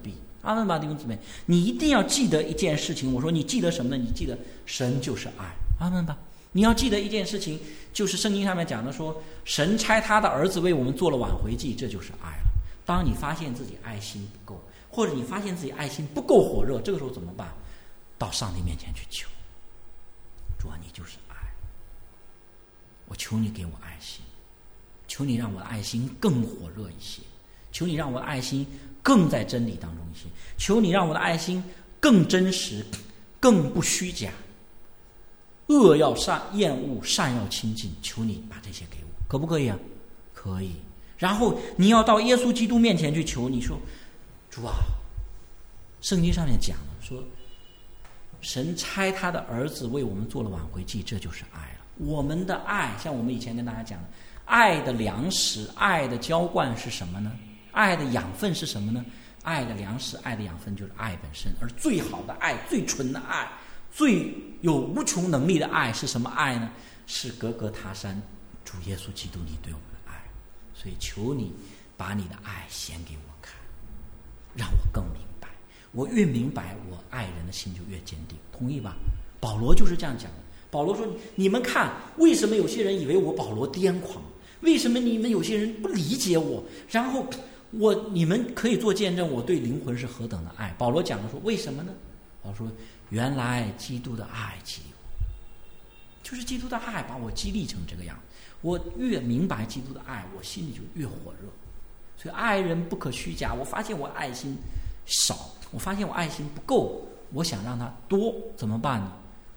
阿们吧，弟兄姊妹，你一定要记得一件事情。我说你记得什么呢？你记得神就是爱，阿们吧。你要记得一件事情，就是圣经上面讲的说，神差他的儿子为我们做了挽回祭，这就是爱了。当你发现自己爱心不够，或者你发现自己爱心不够火热，这个时候怎么办？到上帝面前去求，主啊，你就是爱，我求你给我爱心，求你让我的爱心更火热一些，求你让我的爱心更在真理当中一些，求你让我的爱心更真实，更不虚假。恶要善厌恶，善要亲近，求你把这些给我，可不可以啊？可以。然后你要到耶稣基督面前去求，你说主啊，圣经上面讲了，说神差他的儿子为我们做了挽回祭，这就是爱了。我们的爱，像我们以前跟大家讲的，爱的粮食，爱的浇灌是什么呢？爱的养分是什么呢？爱的粮食，爱的养分就是爱本身。而最好的爱，最纯的爱，最有无穷能力的爱是什么爱呢？是格格他山主耶稣基督你对我们的爱。所以求你把你的爱显给我看，让我更明白。我越明白，我爱人的心就越坚定，同意吧？保罗就是这样讲的。保罗说，你们看，为什么有些人以为我保罗癫狂？为什么你们有些人不理解我？然后我你们可以做见证，我对灵魂是何等的爱。保罗讲的说，为什么呢？保罗说，原来基督的爱激励我，就是基督的爱把我激励成这个样。我越明白基督的爱，我心里就越火热。所以爱人不可虚假。我发现我爱心少，我发现我爱心不够，我想让它多，怎么办呢？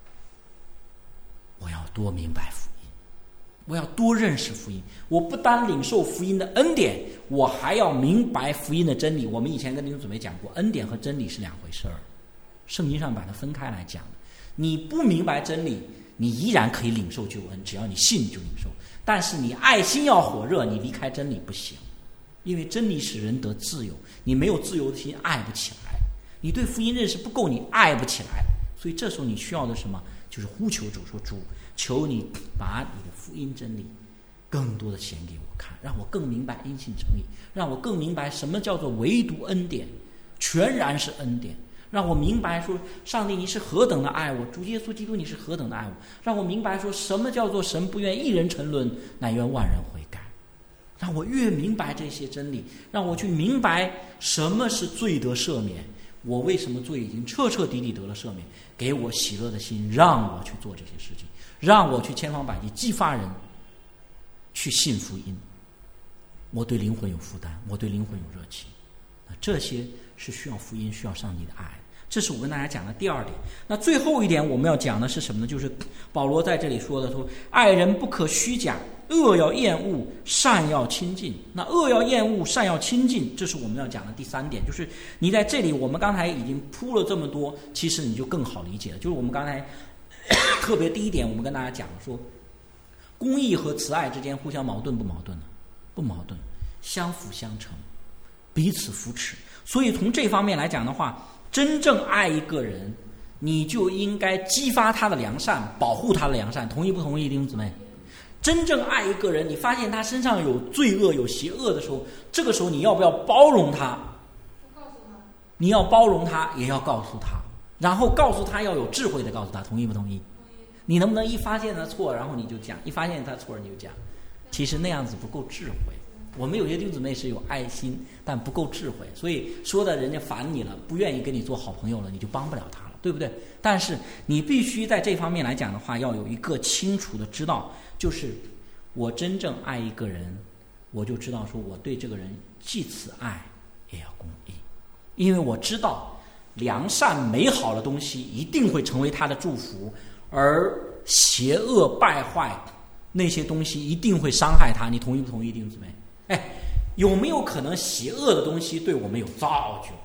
我要多明白福音，我要多认识福音。我不单领受福音的恩典，我还要明白福音的真理。我们以前跟弟兄姊妹讲过，恩典和真理是两回事儿，圣经上把它分开来讲的。你不明白真理，你依然可以领受救恩，只要你信就领受。但是你爱心要火热，你离开真理不行，因为真理使人得自由，你没有自由的心爱不起来，你对福音认识不够，你爱不起来。所以这时候你需要的什么？就是呼求主，说主，求你把你的福音真理更多的显给我看，让我更明白因信称义，让我更明白什么叫做唯独恩典，全然是恩典，让我明白说上帝你是何等的爱我，主耶稣基督你是何等的爱我，让我明白说什么叫做神不愿一人沉沦，乃愿万人悔改。让我越明白这些真理，让我去明白什么是罪得赦免，我为什么罪已经彻彻底底得了赦免，给我喜乐的心，让我去做这些事情，让我去千方百计激发人去信福音。我对灵魂有负担，我对灵魂有热情，这些是需要福音，需要上帝的爱。这是我跟大家讲的第二点。那最后一点我们要讲的是什么呢？就是保罗在这里说的，说爱人不可虚假，恶要厌恶，善要亲近。那恶要厌恶，善要亲近，这是我们要讲的第三点。就是你在这里，我们刚才已经铺了这么多，其实你就更好理解了。就是我们刚才特别第一点，我们跟大家讲说，公义和慈爱之间互相矛盾不矛盾呢？不矛盾，相辅相成，彼此扶持。所以从这方面来讲的话，真正爱一个人，你就应该激发他的良善，保护他的良善，同意不同意，弟兄姊妹？真正爱一个人，你发现他身上有罪恶有邪恶的时候，这个时候你要不要包容他？你要包容他，也要告诉他，然后告诉他要有智慧的告诉他，同意不同意？你能不能一发现他错，然后你就讲，一发现他错你就讲？其实那样子不够智慧。我们有些弟兄姊妹是有爱心，但不够智慧，所以说的人家烦你了，不愿意跟你做好朋友了，你就帮不了他了，对不对？但是你必须在这方面来讲的话，要有一个清楚的知道，就是我真正爱一个人，我就知道说我对这个人既慈爱也要公义，因为我知道良善美好的东西一定会成为他的祝福，而邪恶败坏那些东西一定会伤害他。你同意不同意，弟兄姊妹？哎，有没有可能邪恶的东西对我们有造就？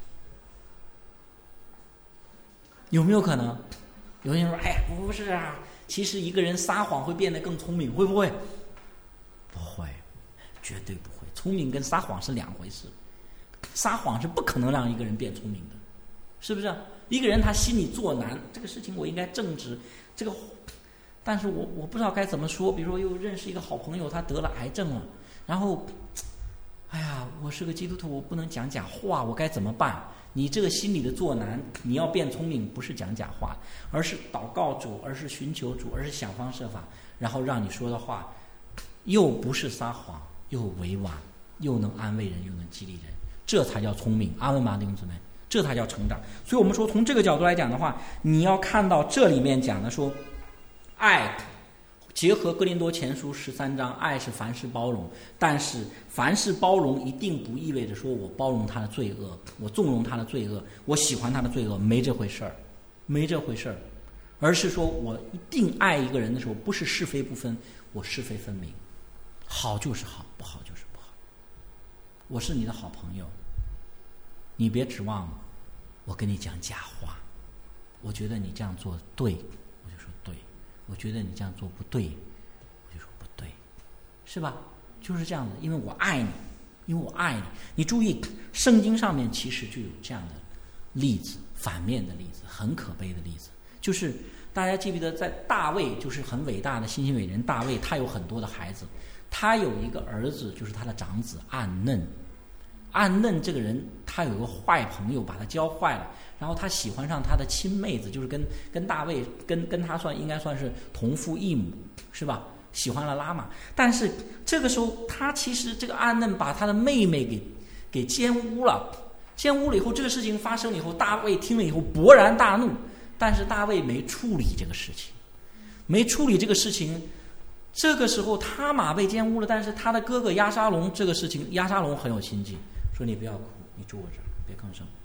有没有可能？有人说：“哎，不是啊，其实一个人撒谎会变得更聪明，会不会？”不会，绝对不会。聪明跟撒谎是两回事，撒谎是不可能让一个人变聪明的，是不是？一个人他心里作难，这个事情我应该正直，这个，但是我我不知道该怎么说。比如说，又认识一个好朋友，他得了癌症了。然后， 哎呀，我是个基督徒，我不能讲假话，我该怎么办？你这个心里的作难，你要变聪明，不是讲假话，而是祷告主，而是寻求主，而是想方设法，然后让你说的话又不是撒谎，又委婉，又能安慰人，又能激励人，这才叫聪明。阿们吗，弟兄姊妹？这才叫成长。所以我们说，从这个角度来讲的话，你要看到这里面讲的说，爱结合哥林多前书十三章，爱是凡事包容，但是凡事包容一定不意味着说我包容他的罪恶，我纵容他的罪恶，我喜欢他的罪恶，没这回事儿，没这回事儿，而是说我一定爱一个人的时候，不是是非不分，我是非分明，好就是好，不好就是不好。我是你的好朋友，你别指望我跟你讲假话，我觉得你这样做对，我就说对，我觉得你这样做不对，我就说不对，是吧？就是这样的，因为我爱你，因为我爱你。你注意，圣经上面其实就有这样的例子，反面的例子，很可悲的例子，就是大家记不记得，在大卫，就是很伟大的新兴伟人大卫，他有很多的孩子，他有一个儿子，就是他的长子暗嫩。暗嫩这个人，他有个坏朋友把他教坏了，然后他喜欢上他的亲妹子，就是跟跟大卫跟跟他算应该算是同父异母，是吧？喜欢了拉玛，但是这个时候他其实这个暗嫩把他的妹妹给给奸污了，奸污了以后，这个事情发生了以后，大卫听了以后勃然大怒，但是大卫没处理这个事情，没处理这个事情。这个时候他玛被奸污了，但是他的哥哥押沙龙这个事情，押沙龙很有心计。说你不要哭，你住我这儿，别吭声。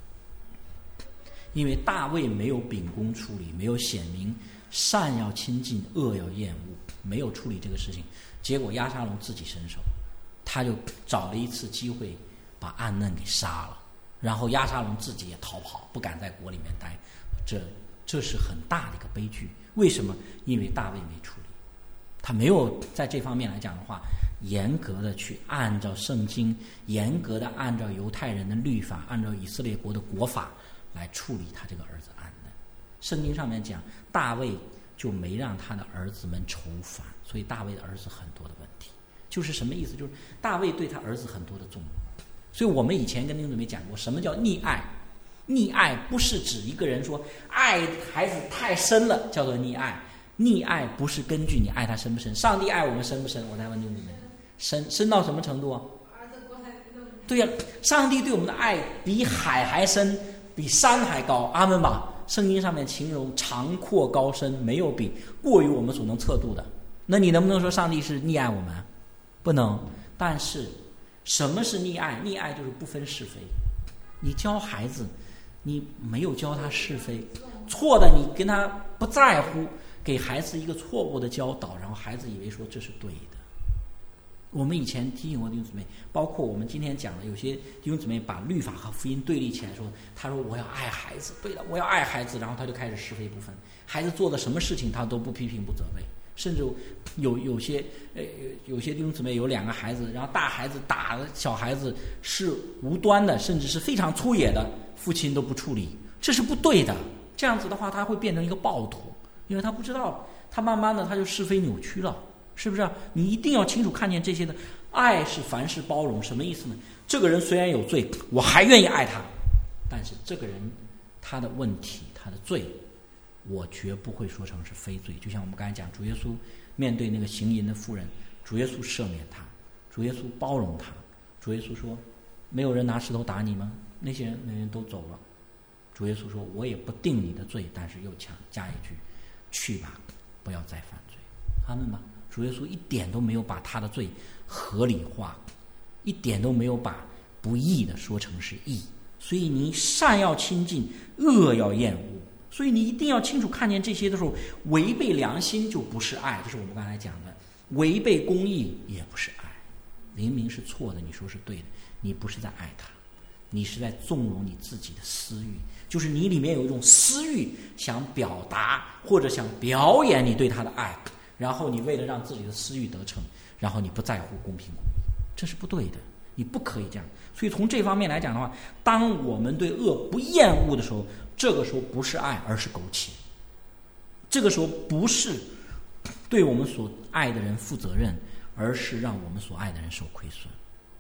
因为大卫没有秉公处理，没有显明善要亲近，恶要厌恶，没有处理这个事情，结果押沙龙自己伸手，他就找了一次机会把暗嫩给杀了，然后押沙龙自己也逃跑，不敢在国里面待，这这是很大的一个悲剧。为什么？因为大卫没处理，他没有在这方面来讲的话，严格的去按照圣经，严格的按照犹太人的律法，按照以色列国的国法来处理他这个儿子暗嫩。圣经上面讲，大卫就没让他的儿子们愁烦，所以大卫的儿子很多的问题，就是什么意思？就是大卫对他儿子很多的纵容。所以我们以前跟弟兄姊妹讲过，什么叫溺爱？溺爱不是指一个人说爱孩子太深了叫做溺爱，溺爱不是根据你爱他深不深。上帝爱我们深不深？我再问弟兄姊妹，深深到什么程度啊？对呀、啊，上帝对我们的爱比海还深，比山还高，阿们吧。圣经上面形容长阔高深，没有比过于我们所能测度的。那你能不能说上帝是溺爱我们？不能。但是什么是溺爱？溺爱就是不分是非。你教孩子，你没有教他是非，错的你跟他不在乎，给孩子一个错误的教导，然后孩子以为说这是对的。我们以前提醒过弟兄姊妹，包括我们今天讲的，有些弟兄姊妹把律法和福音对立起来说，他说我要爱孩子，对的，我要爱孩子，然后他就开始是非不分，孩子做的什么事情他都不批评不责备，甚至有有些呃有些弟兄姊妹有两个孩子，然后大孩子打小孩子是无端的，甚至是非常粗野的，父亲都不处理，这是不对的。这样子的话，他会变成一个暴徒，因为他不知道，他慢慢的他就是非扭曲了。是不是啊？你一定要清楚看见这些的。爱是凡事包容，什么意思呢？这个人虽然有罪，我还愿意爱他，但是这个人他的问题，他的罪，我绝不会说成是非罪。就像我们刚才讲，主耶稣面对那个行淫的妇人，主耶稣赦免他，主耶稣包容他，主耶稣说：“没有人拿石头打你吗？”那些人那人都走了。主耶稣说：“我也不定你的罪，但是又强加一句：去吧，不要再犯罪。”阿们吧。主耶稣一点都没有把他的罪合理化，一点都没有把不义的说成是义。所以你善要亲近，恶要厌恶。所以你一定要清楚看见这些的时候，违背良心就不是爱，这是我们刚才讲的。违背公义也不是爱，明明是错的，你说是对的，你不是在爱他，你是在纵容你自己的私欲，就是你里面有一种私欲想表达或者想表演你对他的爱。然后你为了让自己的私欲得逞，然后你不在乎公平公义，这是不对的，你不可以这样。所以从这方面来讲的话，当我们对恶不厌恶的时候，这个时候不是爱，而是苟且。这个时候不是对我们所爱的人负责任，而是让我们所爱的人受亏损。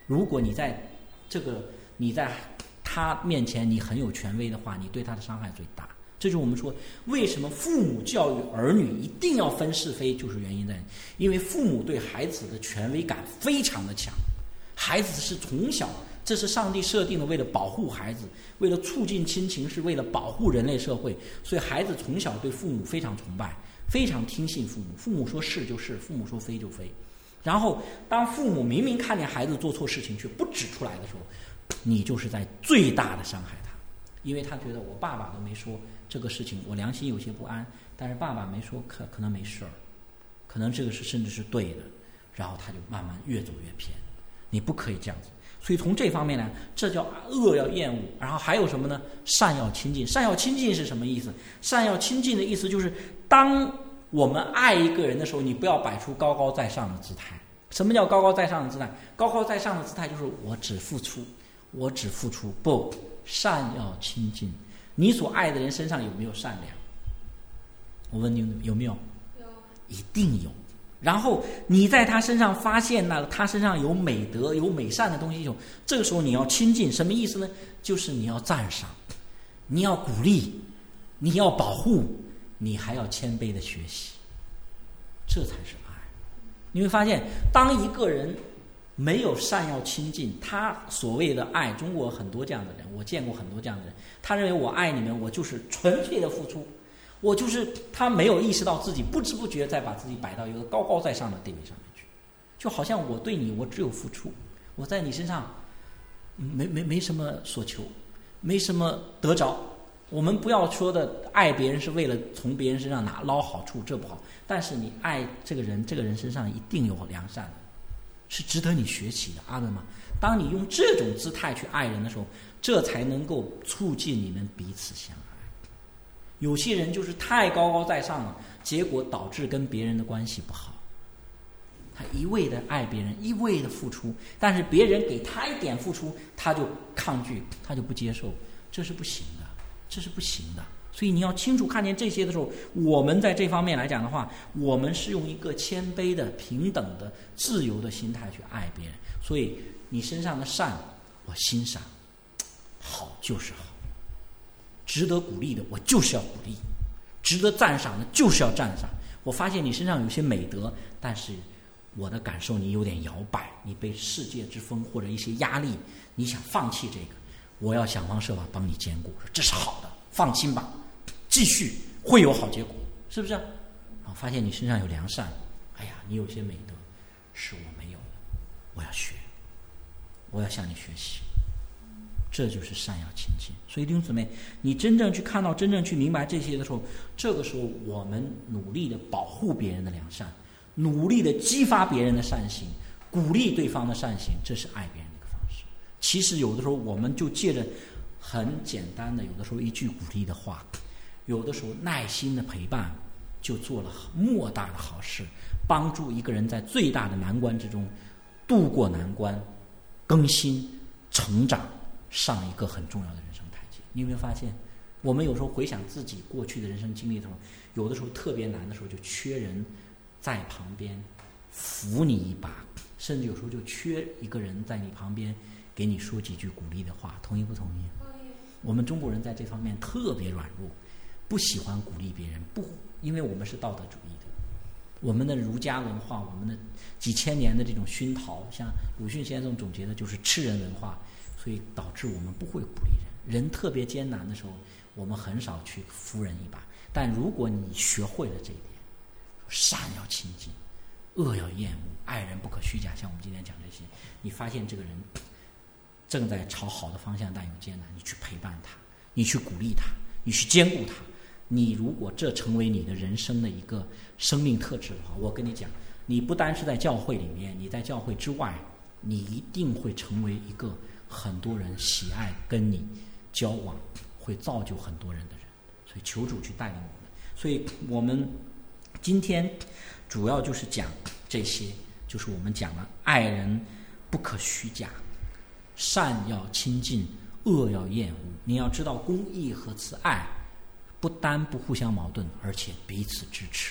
如果你在这个你在他面前你很有权威的话，你对他的伤害最大。这就是我们说为什么父母教育儿女一定要分是非，就是原因在，因为父母对孩子的权威感非常的强，孩子是从小，这是上帝设定的，为了保护孩子，为了促进亲情，是为了保护人类社会，所以孩子从小对父母非常崇拜，非常听信父母，父母说是就是，父母说非就非。然后当父母明明看见孩子做错事情却不指出来的时候，你就是在最大的伤害他，因为他觉得我爸爸都没说这个事情，我良心有些不安，但是爸爸没说，可可能没事儿，可能这个是甚至是对的，然后他就慢慢越走越偏。你不可以这样子。所以从这方面呢，这叫恶要厌恶。然后还有什么呢？善要亲近。善要亲近是什么意思？善要亲近的意思就是，当我们爱一个人的时候，你不要摆出高高在上的姿态。什么叫高高在上的姿态？高高在上的姿态就是我只付出，我只付出。不，善要亲近。你所爱的人身上有没有善良？我问你有没有？ 有， 一定有。然后你在他身上发现了他身上有美德、有美善的东西，这个时候你要亲近。什么意思呢？就是你要赞赏，你要鼓励，你要保护，你还要谦卑的学习，这才是爱。你会发现，当一个人没有善要亲近，他所谓的爱，中国很多这样的人，我见过很多这样的人，他认为我爱你们，我就是纯粹的付出，我就是他没有意识到自己不知不觉在把自己摆到一个高高在上的地位上面去，就好像我对你，我只有付出，我在你身上没没没什么所求，没什么得着。我们不要说的爱别人是为了从别人身上拿捞好处，这不好。但是你爱这个人，这个人身上一定有良善的，是值得你学习的，阿门吗？当你用这种姿态去爱人的时候，这才能够促进你们彼此相爱。有些人就是太高高在上了，结果导致跟别人的关系不好。他一味的爱别人，一味的付出，但是别人给他一点付出，他就抗拒，他就不接受，这是不行的，这是不行的。所以你要清楚看见这些的时候，我们在这方面来讲的话，我们是用一个谦卑的、平等的、自由的心态去爱别人。所以你身上的善我欣赏，好就是好，值得鼓励的我就是要鼓励，值得赞赏的就是要赞赏。我发现你身上有些美德，但是我的感受你有点摇摆，你被世界之风或者一些压力，你想放弃这个，我要想方设法帮你兼顾，这是好的，放心吧，继续会有好结果，是不是？啊，发现你身上有良善，哎呀，你有些美德是我没有的，我要学，我要向你学习，这就是善要亲近。所以弟兄姊妹，你真正去看到、真正去明白这些的时候，这个时候我们努力的保护别人的良善，努力的激发别人的善行，鼓励对方的善行，这是爱别人的一个方式。其实有的时候我们就借着很简单的，有的时候一句鼓励的话，有的时候耐心的陪伴，就做了莫大的好事，帮助一个人在最大的难关之中度过难关，更新成长，上一个很重要的人生台阶。你有没有发现，我们有时候回想自己过去的人生经历的时候，有的时候特别难的时候就缺人在旁边扶你一把，甚至有时候就缺一个人在你旁边给你说几句鼓励的话，同意不同意？我们中国人在这方面特别软弱，不喜欢鼓励别人，不，因为我们是道德主义的，我们的儒家文化，我们的几千年的这种熏陶，像鲁迅先生总结的就是吃人文化，所以导致我们不会鼓励人。人特别艰难的时候，我们很少去扶人一把。但如果你学会了这一点，善要亲近，恶要厌恶，爱人不可虚假，像我们今天讲这些，你发现这个人正在朝好的方向但有艰难，你去陪伴他，你去鼓励他，你去兼顾他。你如果这成为你的人生的一个生命特质的话，我跟你讲，你不单是在教会里面，你在教会之外，你一定会成为一个很多人喜爱跟你交往，会造就很多人的人。所以求主去带领我们。所以我们今天主要就是讲这些，就是我们讲了爱人不可虚假，善要亲近，恶要厌恶。你要知道公义和慈爱不单不互相矛盾，而且彼此支持。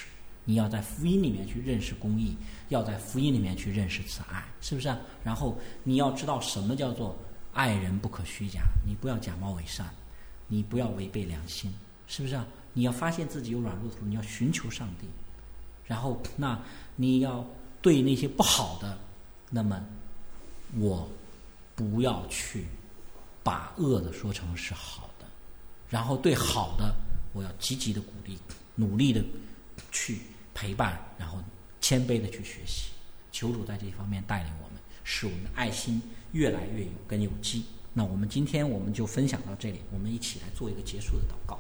你要在福音里面去认识公义，要在福音里面去认识慈爱，是不是啊？然后你要知道什么叫做爱人不可虚假，你不要假冒伪善，你不要违背良心，是不是啊？你要发现自己有软弱的处，你要寻求上帝，然后那你要对那些不好的，那么我不要去把恶的说成是好的，然后对好的我要积极的鼓励，努力的去陪伴，然后谦卑的去学习。求主在这方面带领我们，使我们的爱心越来越有根有基。那我们今天我们就分享到这里，我们一起来做一个结束的祷告。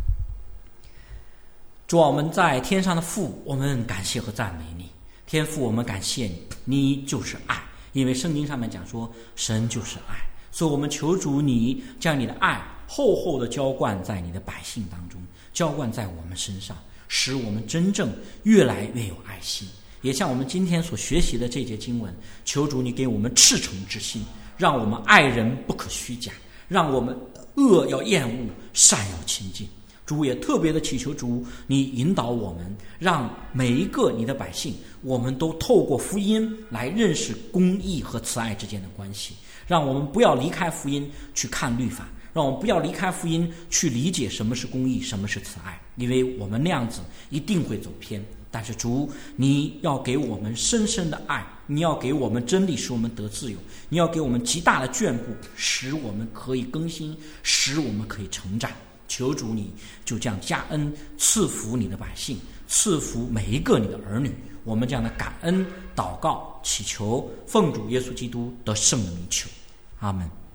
主啊，我们在天上的父，我们感谢和赞美你。天父，我们感谢你，你就是爱，因为圣经上面讲说神就是爱，所以我们求主你将你的爱厚厚的浇灌在你的百姓当中，浇灌在我们身上，使我们真正越来越有爱心。也像我们今天所学习的这节经文，求主你给我们赤诚之心，让我们爱人不可虚假，让我们恶要厌恶，善要亲近。主也特别的祈求主你引导我们，让每一个你的百姓，我们都透过福音来认识公义和慈爱之间的关系，让我们不要离开福音去看律法，让我们不要离开福音去理解什么是公义，什么是慈爱，因为我们那样子一定会走偏。但是主你要给我们深深的爱，你要给我们真理，使我们得自由，你要给我们极大的眷顾，使我们可以更新，使我们可以成长。求主你就这样加恩赐福你的百姓，赐福每一个你的儿女。我们这样的感恩祷告祈求，奉主耶稣基督得胜的名求，阿们。